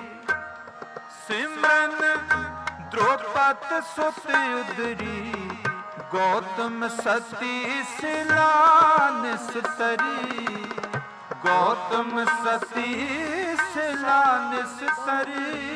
सिमरन द्रौपद सुत उदरी, गौतम सती शिला निस्तरी, गौतम सती शिला निस्तरी।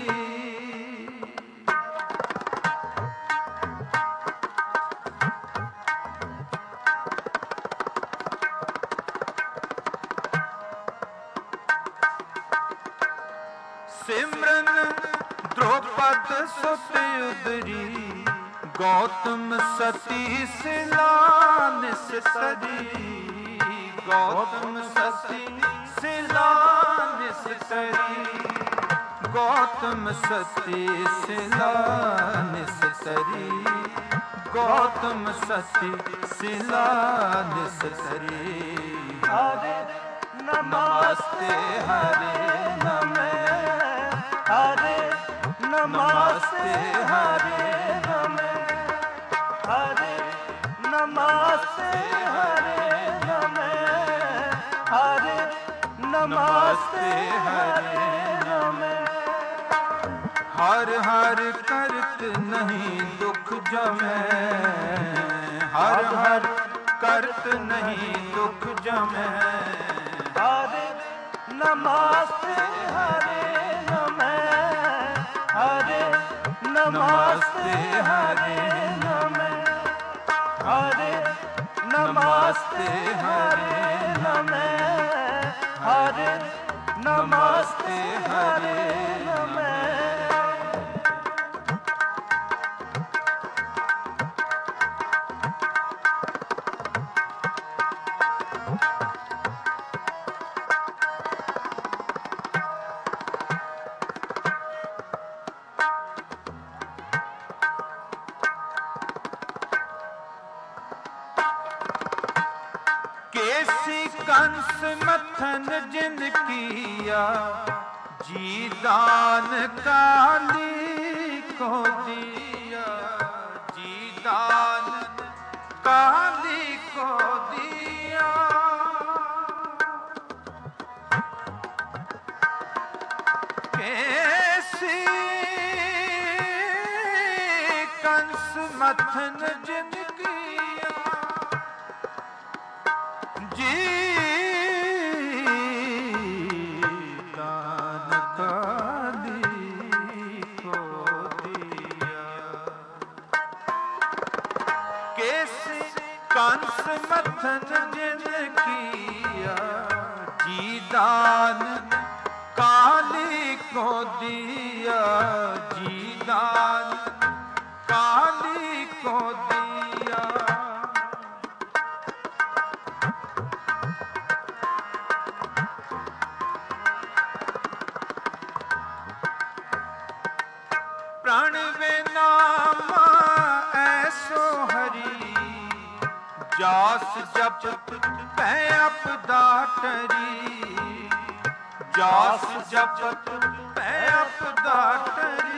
सिमरन द्रौपद सुत उदरी, गौतम सती शिला निस्तरी, गौतम सती शिला निस्तरी, गौतम सती शिला निस्तरी, गौतम सती शिला निस्तरी। हरे नमस्ते हरे नमः, हरे नमस्ते हरे नमः, हरे नमस्ते हरे नमः, हरे नमस्ते हरे नमः। हर हर करत नहीं दुख जमै, हर हर करत नहीं दुख जमै। हरे नमस्ते हरे नमः, हरे नमस्ते हरे नमः, हरे नमस्ते हरे नमः, हरे नमस्ते हरे नमः। केसी कंस मथन जिन किया, जी दान काली को दिया, जी दान काली को दिया। केसी कंस मथन जिन किया, जी दान काली को दिया। केसी कंस मथन जिन किया, जी दान काली को दिया, जी दान काली को दिया। प्राण बिना जास जप पै अपदा टरी, जास जप पै अपदा टरी।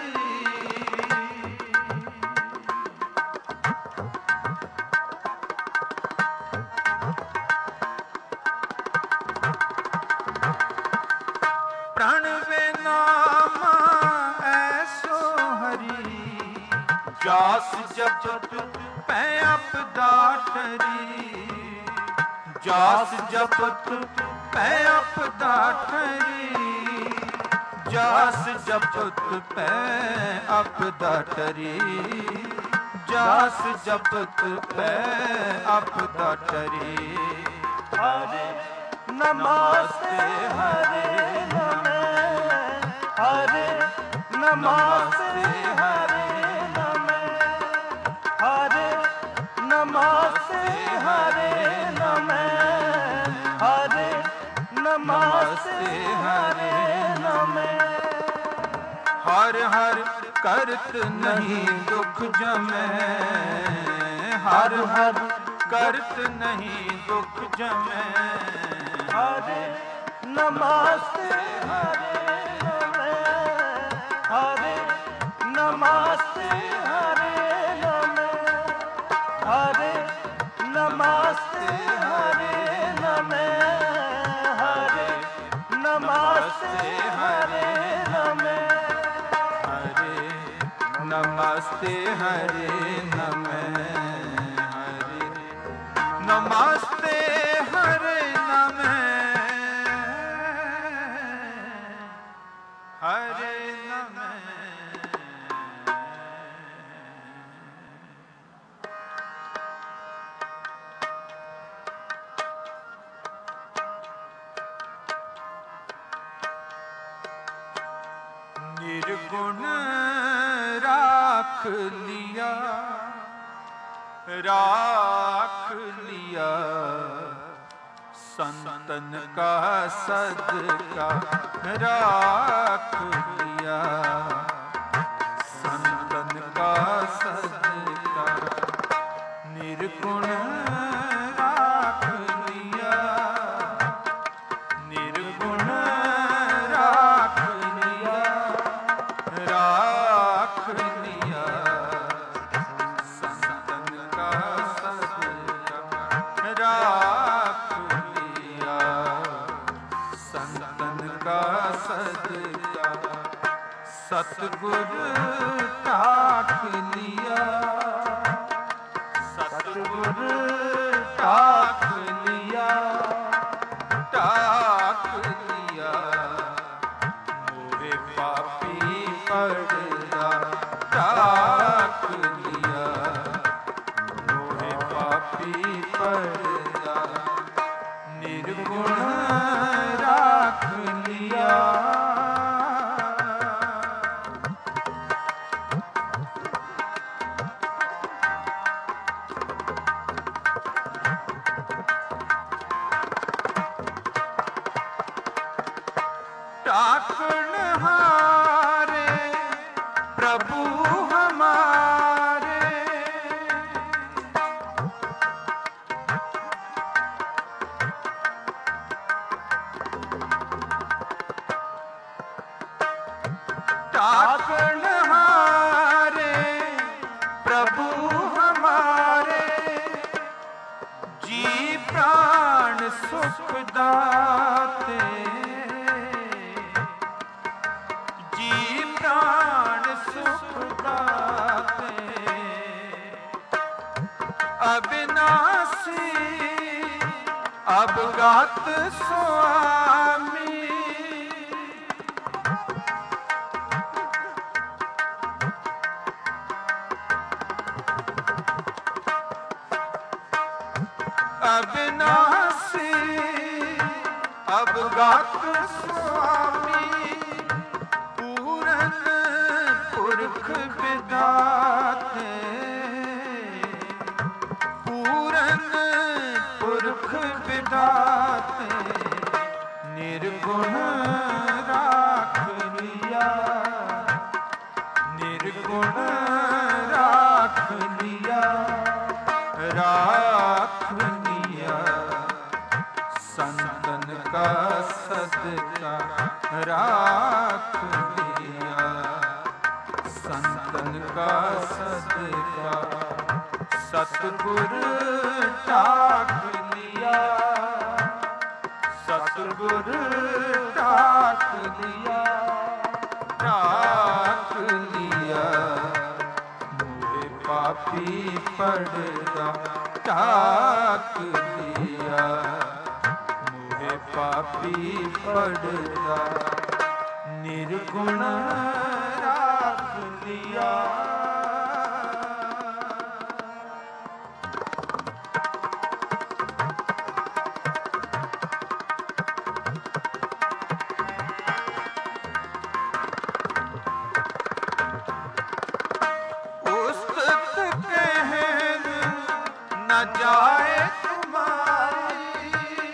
प्रणवे नाम ऐसो हरि, जास जप पै अपदा टरी, जास जपत पै अपदा टरी, जास जपत पै अपदा टरी, जास जपत पै अपदा टरी। हरे नमस्ते हरे नमः, हरे नमस्ते हरे नमः, हरे नमस्ते हरे नमः, हरे नमस्ते हरे नमः। हर हर करत नहीं दुख जमै, हर हर करत नहीं दुख जमै। हरे नमस्ते हरे नमः, हरे नमस्ते हरे नमः, हरे नमस्ते हरे नमः, हरे नमस्ते हरे नमः, हरे नमस्ते हरे नमः, हरे नमस्ते हरे नमः, हरे नमः। निर्गुण राख लिया, राख लिया संतन का सदका, राख लिया संतन का सदका। निर्गुण राख लिया, निर्गुण राख लिया, राख लिया संतन का सदका, राख लिया संतन का सदका। सतगुरु टाक लिया, सतगुरु टाक लिया, टाक लिया मोहे पापी पड़दा, टाक लिया मोहे पापी पड़दा। निर्गुण राख लिया, टाकन हारे प्रभु हमारे, टाकन हारे प्रभु हमारे। जी प्राण सुख दाते, जी प्राण सुख दाते। अविनाशी अवगात स्वामी, अविनाशी अवगात स्वामी। पूरन पुरख विधाते, पूरन पुरख विधाते। निर्गुण राख लिया, निर्गुण राख लिया, राख ਸਤਿਗੁਰ ਢਾਕ ਲਿਆ, ਸਤਿਗੁਰ ਢਾਕ ਲਿਆ, ਢਾਕ ਲਿਆ। ਮੋਹਿ ਪਾਪੀ ਪੜਦਾ ਢਾਕ ਲਿਆ, ਮੋਹਿ ਪਾਪੀ ਪੜਦਾ ਨਿਰਗੁਣ ਰਾਖ ਲਿਆ। ਜਾਏ ਤੁਮਾਰੀ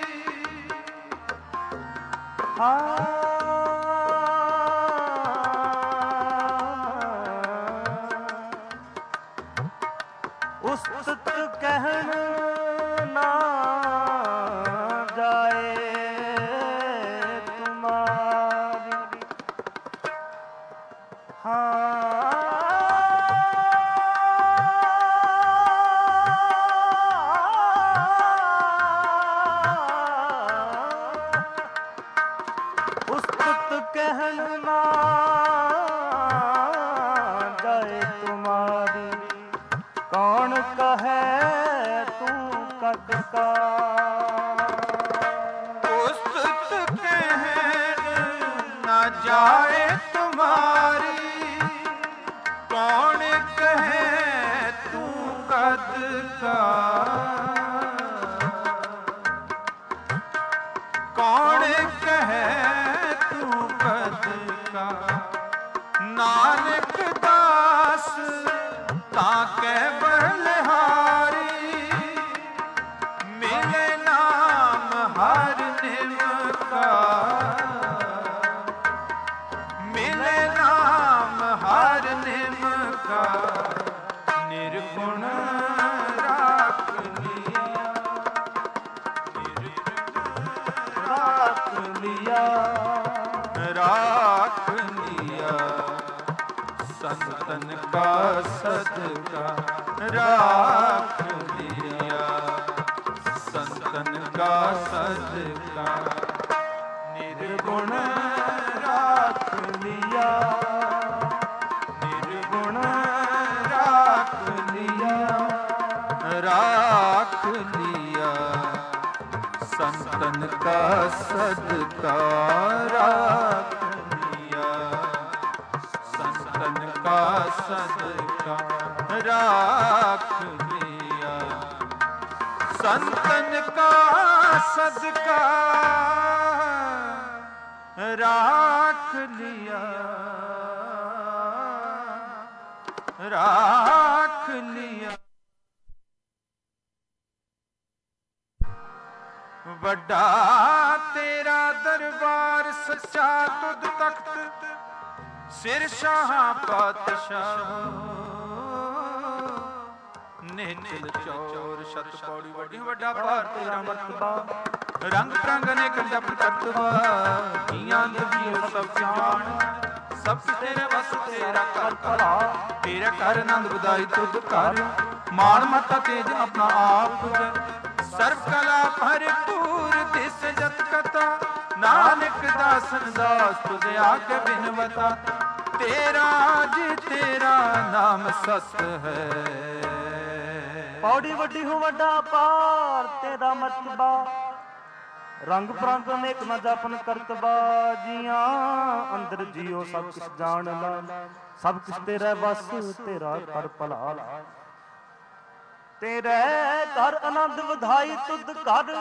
ਉਸਤਤ ਕਹਿਣ ਨਾ ਜਾਏ ਤੁਮਾਰੀ। ਕਹਿਣ ਨਾ ਜਾਏ ਤੁਮਾਰੀ, ਕੌਣ ਕਹੈ ਤੂੰ ਕਦ ਕਾ। ਉਸਤ ਕਹਿਣ ਨਾ ਜਾਏ ਤੁਮਾਰੀ, ਕੌਣ ਕਹੈ ਤੂੰ ਕਦ ਕਾ। ਕੌਣ ਕਹੈ ਨਾਨਕ ਦਾਸ ਤਾਂ ਕੈ ਬਲਿਹਾਰੀ, ਮਿਲੇ ਨਾਮ ਹਰ ਨਿਮਕਾ, ਮਿਲੇ ਨਾਮ ਹਰ ਨਿਮਕਾ। ਨਿਰਗੁਣ ਰਾਖ ਲਿਆ, ਰਾਖ ਲਿਆ, ਰਾਖ ਲਿਆ। ਸੰਤਨ ਕਾ ਸਦਕਾ ਰਾਖ ਲਿਆ, ਸੰਤਨ ਕਾ ਸਦਕਾ ਨਿਰਗੁਣ ਰਾਖ ਲਿਆ, ਨਿਰਗੁਣ ਰਾਖ ਲਿਆ, ਰਾਖ ਲਿਆ। ਸੰਤਨ ਕਾ ਸਦਕਾ ਰਾਖ ਕਾ ਸਦਕਾ ਰਾਖ ਲਿਆ, ਸੰਤਨ ਕਾ ਸਦਕਾ ਰਾਖ ਲਿਆ, ਰਾਖ ਲਿਆ। ਵੱਡਾ ਤੇਰਾ ਦਰਬਾਰ ਸੱਚਾ ਤੁਧ ਤਖਤ, ਸਿਰ ਸ਼ਾਹਾਂ ਪਾਤਸ਼ਾਹ। ਨਿਹਚਲ ਚੌਰ ਸ਼ਤ ਪੌੜੀ ਵੱਡੀ ਵੱਡਾ ਭਾਰ ਤੇਰਾ ਮਰਤਬਾ, ਰੰਗ ਪ੍ਰੰਗ ਅਨੇਕ ਜਪ ਕਰਤਵਾ। ਜੀਆਂ ਜੀਓ ਸਭ ਜਾਣ, ਸਭ ਤੇਰੇ ਵਸ ਤੇਰਾ ਕਰ ਭਲਾ। ਤੇਰਾ ਕਰ ਆਨੰਦ ਵਧਾਈ ਤੁਧ ਕਰ, ਮਾਣ ਮਤਾ ਤੇਜ ਆਪਣਾ ਆਪ ਜਨ। ਸਰਬ ਕਲਾ ਭਰਪੂਰ ਦਿਸ ਜਤ ਕਥਾ, ਨਾਨਕ ਦਾਸਨ ਦਾਸ ਤੁਧ ਆਗੇ ਬਿਨਵਤਾ। ਤੇਰਾ ਜੀ ਤੇਰਾ ਨਾਮ ਸਤ ਹੈ। ਪੌੜੀ ਵੱਡੀ ਹੋ ਵੱਡਾ ਪਾਰ ਤੇਰਾ ਮਰਤਬਾ, ਰੰਗ ਪ੍ਰੰਗ ਅਨੇਕ ਨ ਜਪਨ ਕਰਤਬਾ। ਜੀਆਂ ਅੰਦਰ ਜੀਓ ਸਭ ਕੁਛ ਜਾਣ ਲਾ, ਸਭ ਕੁਛ ਤੇਰਾ ਵਸ ਤੇਰਾ ਕਰ ਭਲਾ। ਤੇਰੇ ਘਰ ਆਨੰਦ ਵਧਾਈ ਤੁਧ ਕਰ,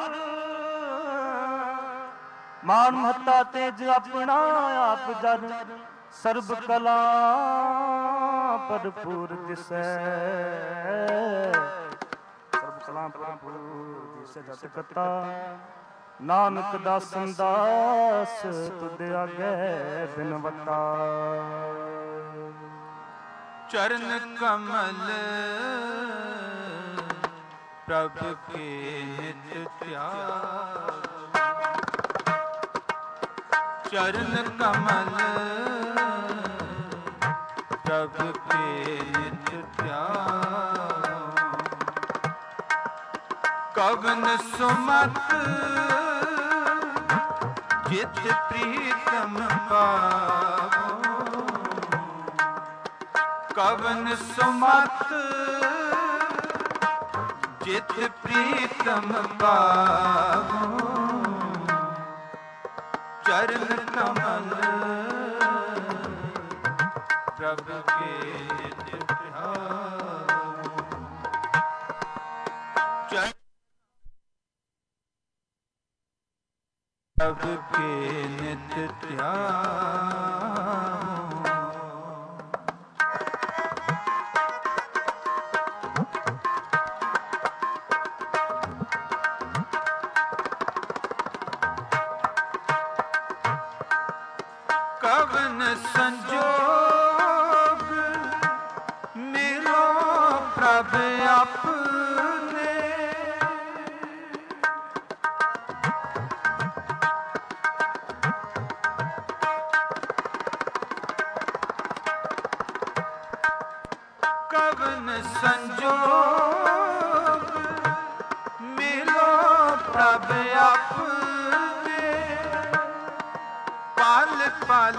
ਮਾਨ ਮਹੱਤਾ ਤੇਜ ਆਪਣਾ ਆਪ ਜਨ। ਸਰਬ ਕਲਾ ਭਰਪੂਰ ਦਿਸੈ, ਸਰਬ ਕਲਾ ਭਰਪੂਰ ਦਿਸੈ ਜਤ ਕਤਾ। ਨਾਨਕ ਦਾਸਨ ਦਾਸ ਤੁਧ ਆਗੇ ਬਿਨਵਤਾ। ਚਰਨ ਕਮਲ ਪ੍ਰਭ ਕੇ ਨਿਤ ਧਿਆਨ, ਚਰਨ ਕਮਲ ਪ੍ਰਭ ਕੇ ਨਿਤ ਧਿਆਨ। कवन सुमत जित प्रीतम पावो, कवन सुमत जित प्रीतम पावो, चरण कमल प्रभु के नित्य ध्यान, प्रभु के नित्य ध्यान। कवन संजोग मिलो प्रभु अपने, कवन संजोग मिलो प्रभु अपने, पल पल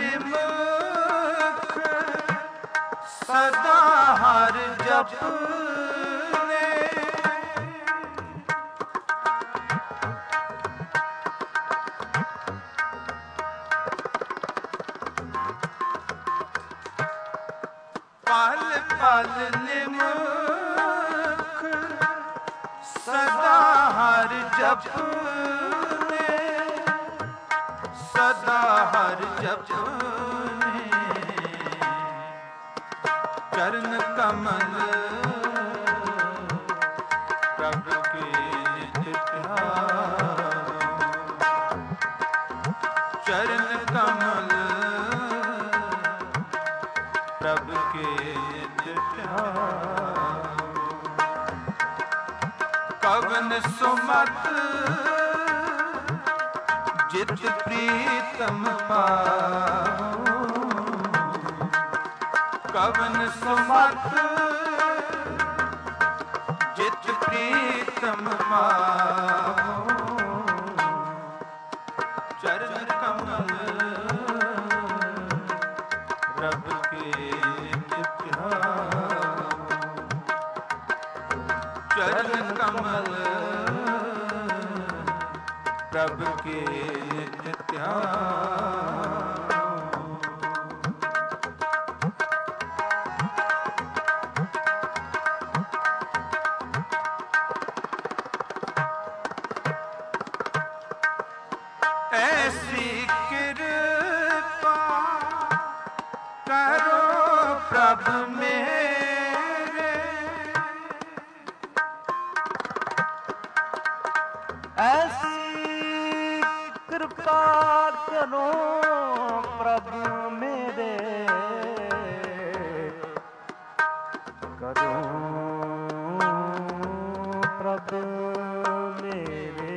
निमख सदा हर जपने, पल पल निमख सदा हर जपने, सदा हर जपने, चरण कमल प्रभु के नित्य ध्यान, चरण कमल प्रभु के नित्य ध्यान। कवन सुमत जित प्रीतम पावो, कवन सुमत जित प्रीतम पावो, चरण कमल प्रभु के नित्य ध्यान, चरण कमल प्रभु के नित्य ध्यान। ऐसी कृपा करो प्रभु मेरे, ऐसी कृपा करो प्रभु मेरे, करो प्रभु मेरे,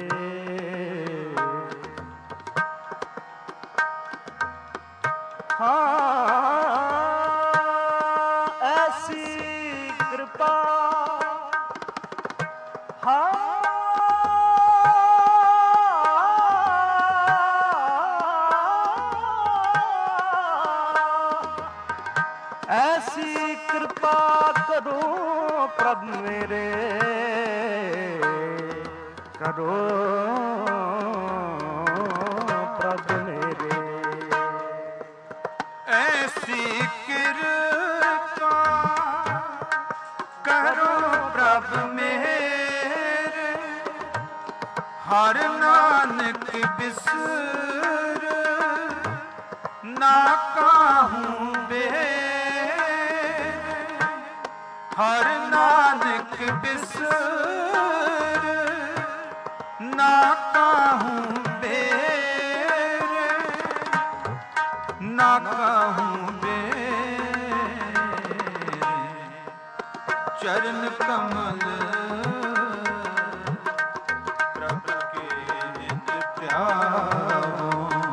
हाँ ऐसी कृपा, हाँ ऐसी कृपा करो प्रभु मेरे, करो प्रभु मेरे, ऐसी कृपा करो प्रभु मेरे, हर नानक बिसर ना काहूँ बेर, हर नानक बिसर ना काहूँ बेर, ना काहूँ बेर, चरण कमल प्रभु के नित्य ध्यान,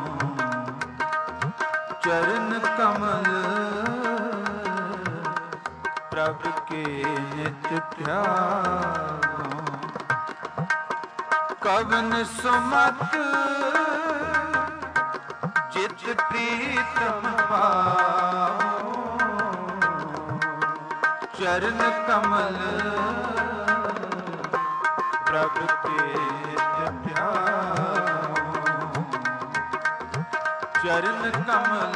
चरण कमल प्रभु के नित्य ध्यान। ਕਵਨ ਸੁਮਤ ਜਿਤ ਪ੍ਰੀਤਮ ਪਾਓ, ਚਰਨ ਕਮਲ ਪ੍ਰਭ ਕੇ ਧਿਆਓ, ਚਰਨ ਕਮਲ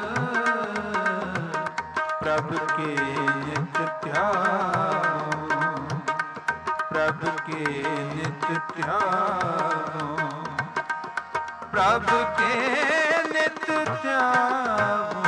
ਪ੍ਰਭ ਕੇ ਨਿਤ ਧਿਆਓ, ਪ੍ਰਭ ਕੇ ਨਿਤ ਧਿਆਓ, ਪ੍ਰਭ ਕੇ ਨਿਤ ਧਿਆਓ।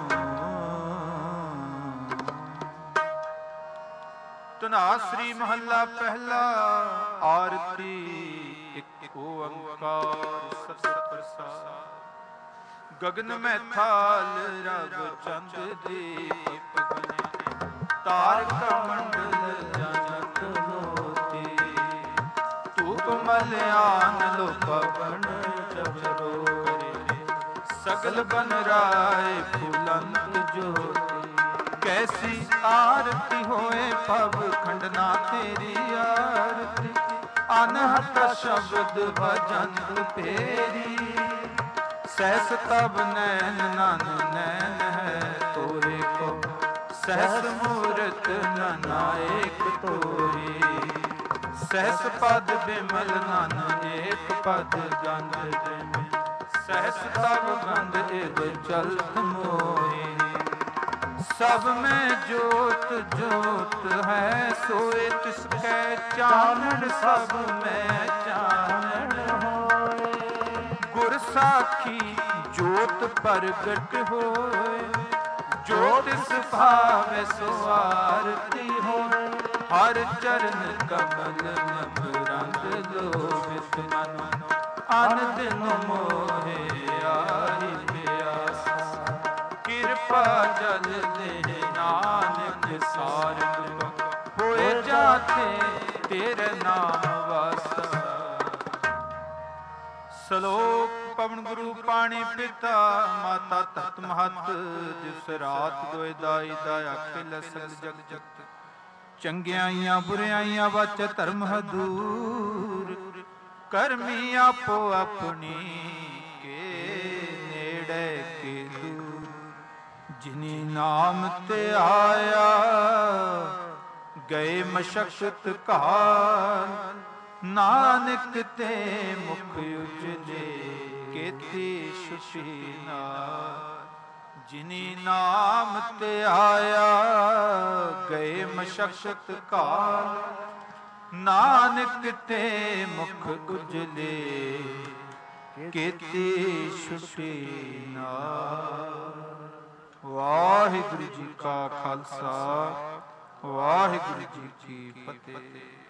ਧਨਾਸਰੀ ਮਹੱਲਾ ਪਹਿਲਾ। ਆਰਤੀ ਇੱਕ ਓੰਕਾਰ ਸਤਿ ਪ੍ਰਸਾਦ। ਗਗਨ ਮੈਂ ਥਾਲ ਰਵ ਚੰਦ ਦੀਪ ਬਨੇ, ਤਾਰਕਾ ਮੰਡਲ ਜਨਕ ਮੋਤੀ, ਧੂਪ ਮਲਿਆਨ ਲੋ ਪਵਨ ਚਵਰੋ ਕਰੇ, ਸਗਲ ਬਨ ਰਾਏ ਫੁਲੰਤ ਜੋਤੀ, ਕੈਸੀ ਆਰਤੀ ਹੋਏ ਪਵ ਖੰਡਨਾ ਤੇਰੀ ਆਰਤੀ, ਅਨਹਤ ਸ਼ਬਦ ਭਜਨ ਤੇਰੀ, ਸਹਿਸ ਤਬ ਨੈਨ ਨਨ ਨੈਨ ਹੈ ਤੋਰੇ ਕੋ, ਸਹਿਸ ਮੂਰਤ ਨਨਾਇਕ ਤੋਰੀ, ਸਹਿਸ ਪਦ ਬਿਮਲ ਨਨ ਏਕ ਪਦ ਗੰਧ ਜਿਵੇਂ, ਸਹਿਸ ਤਬ ਗੰਧ ਇਵ ਚਲਤ ਮੋਹੀ, ਸਭ ਮੈਂ ਜੋਤ ਜੋਤ ਹੈ ਸੋਏ ਤਿਸ ਕੈ ਚਾਨਣ, ਸਭ ਮੈਂ ਚਾਨਣ ਹੋਏ, ਗੁਰ ਸਾਖੀ ਜੋਤ ਪ੍ਰਗਟ ਹੋਏ, ਜੋ ਤਿਸ ਭਾਵੈ ਸੋ ਆਰਤੀ ਹੋਏ, ਹਰ ਚਰਨ ਕਮਲ ਨਭ ਰੰਗ ਲੋਭਿਤ ਮਨ, ਅਨ ਦਿਨ ਮੋਹਿ ਆਈ ਪਿਆਸਾ, ਕਿਰਪਾ ਜਲ ਦੇ ਨਾਨਕ ਸਾਰੰਗ, ਹੋਏ ਜਾਤੇ ਤੇਰੇ ਨਾਮ ਵਾਸਾ। ਸ਼ਲੋਕ ਪਵਨ ਗੁਰੂ ਪਾਣੀ ਪਿਤਾ, ਮਾਤਾ ਤਤ ਮਹਤ, ਜਿਸ ਰਾਤ ਦੋਇ ਦਾਈ ਦਾਇਆ ਅਖਿਲ ਸਗਲ ਜਗ ਜਗਤ, ਚੰਗਿਆਈਆਂ ਬੁਰਿਆਈਆਂ ਵਾਚ ਧਰਮ ਹਦੂਰ, ਕਰਮੀ ਆਪੋ ਆਪਣੀ ਕੇ ਨੇੜੇ ਕੇ ਦੂਰ, ਜਿਨੀ ਨਾਮ ਤੇ ਆਇਆ ਗਏ ਮਸ਼ਕਤ ਕਾਲ, ਨਾਨਕ ਤੇ ਮੁਖ ਉਜਲੇ ਕੀਤੀ ਸੁਸ਼ੀ ਨਾਲ, ਜਿਨੀ ਨਾਮ ਤੇ ਆਇਆ ਗਏ ਮਸ਼ਕਤ ਕਾਲ, ਨਾਨਕ ਤੇ ਮੁਖ ਉਜਲੇ ਕੀਤੀ ਸੁਸ਼ੀ ਨਾਲ। ਵਾਹਿਗੁਰੂ ਜੀ ਕਾ ਖਾਲਸਾ, ਵਾਹਿਗੁਰੂ ਜੀ ਕੀ ਫਤਿਹ।